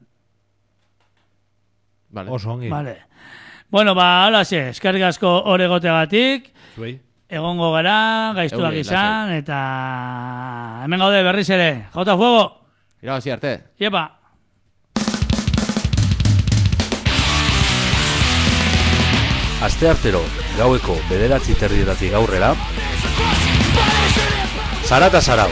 Speaker 3: Vale.
Speaker 4: Oso ongi.
Speaker 2: Vale. Bueno, ba, halaxe, eskerrik asko hor egoteagatik,
Speaker 4: Zuei.
Speaker 2: egongo gara, gaiztuak
Speaker 3: Euri,
Speaker 2: izan, eta hemen gaude berriz ere, jota fuego!
Speaker 3: Irabazi arte.
Speaker 2: Iepa!
Speaker 1: Asteartero, gaueko bederatzi terdietatik aurrera, Zarata Zarau.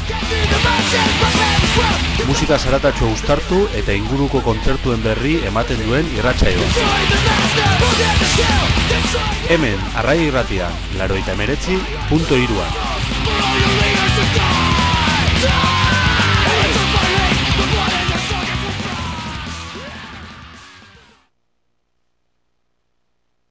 Speaker 1: Musika zaratatxo uztartu eta inguruko kontzertuen berri ematen duen irratsaioa. Hemen, Arraia Irratian, laurogeita hemeretzi puntu hiruan.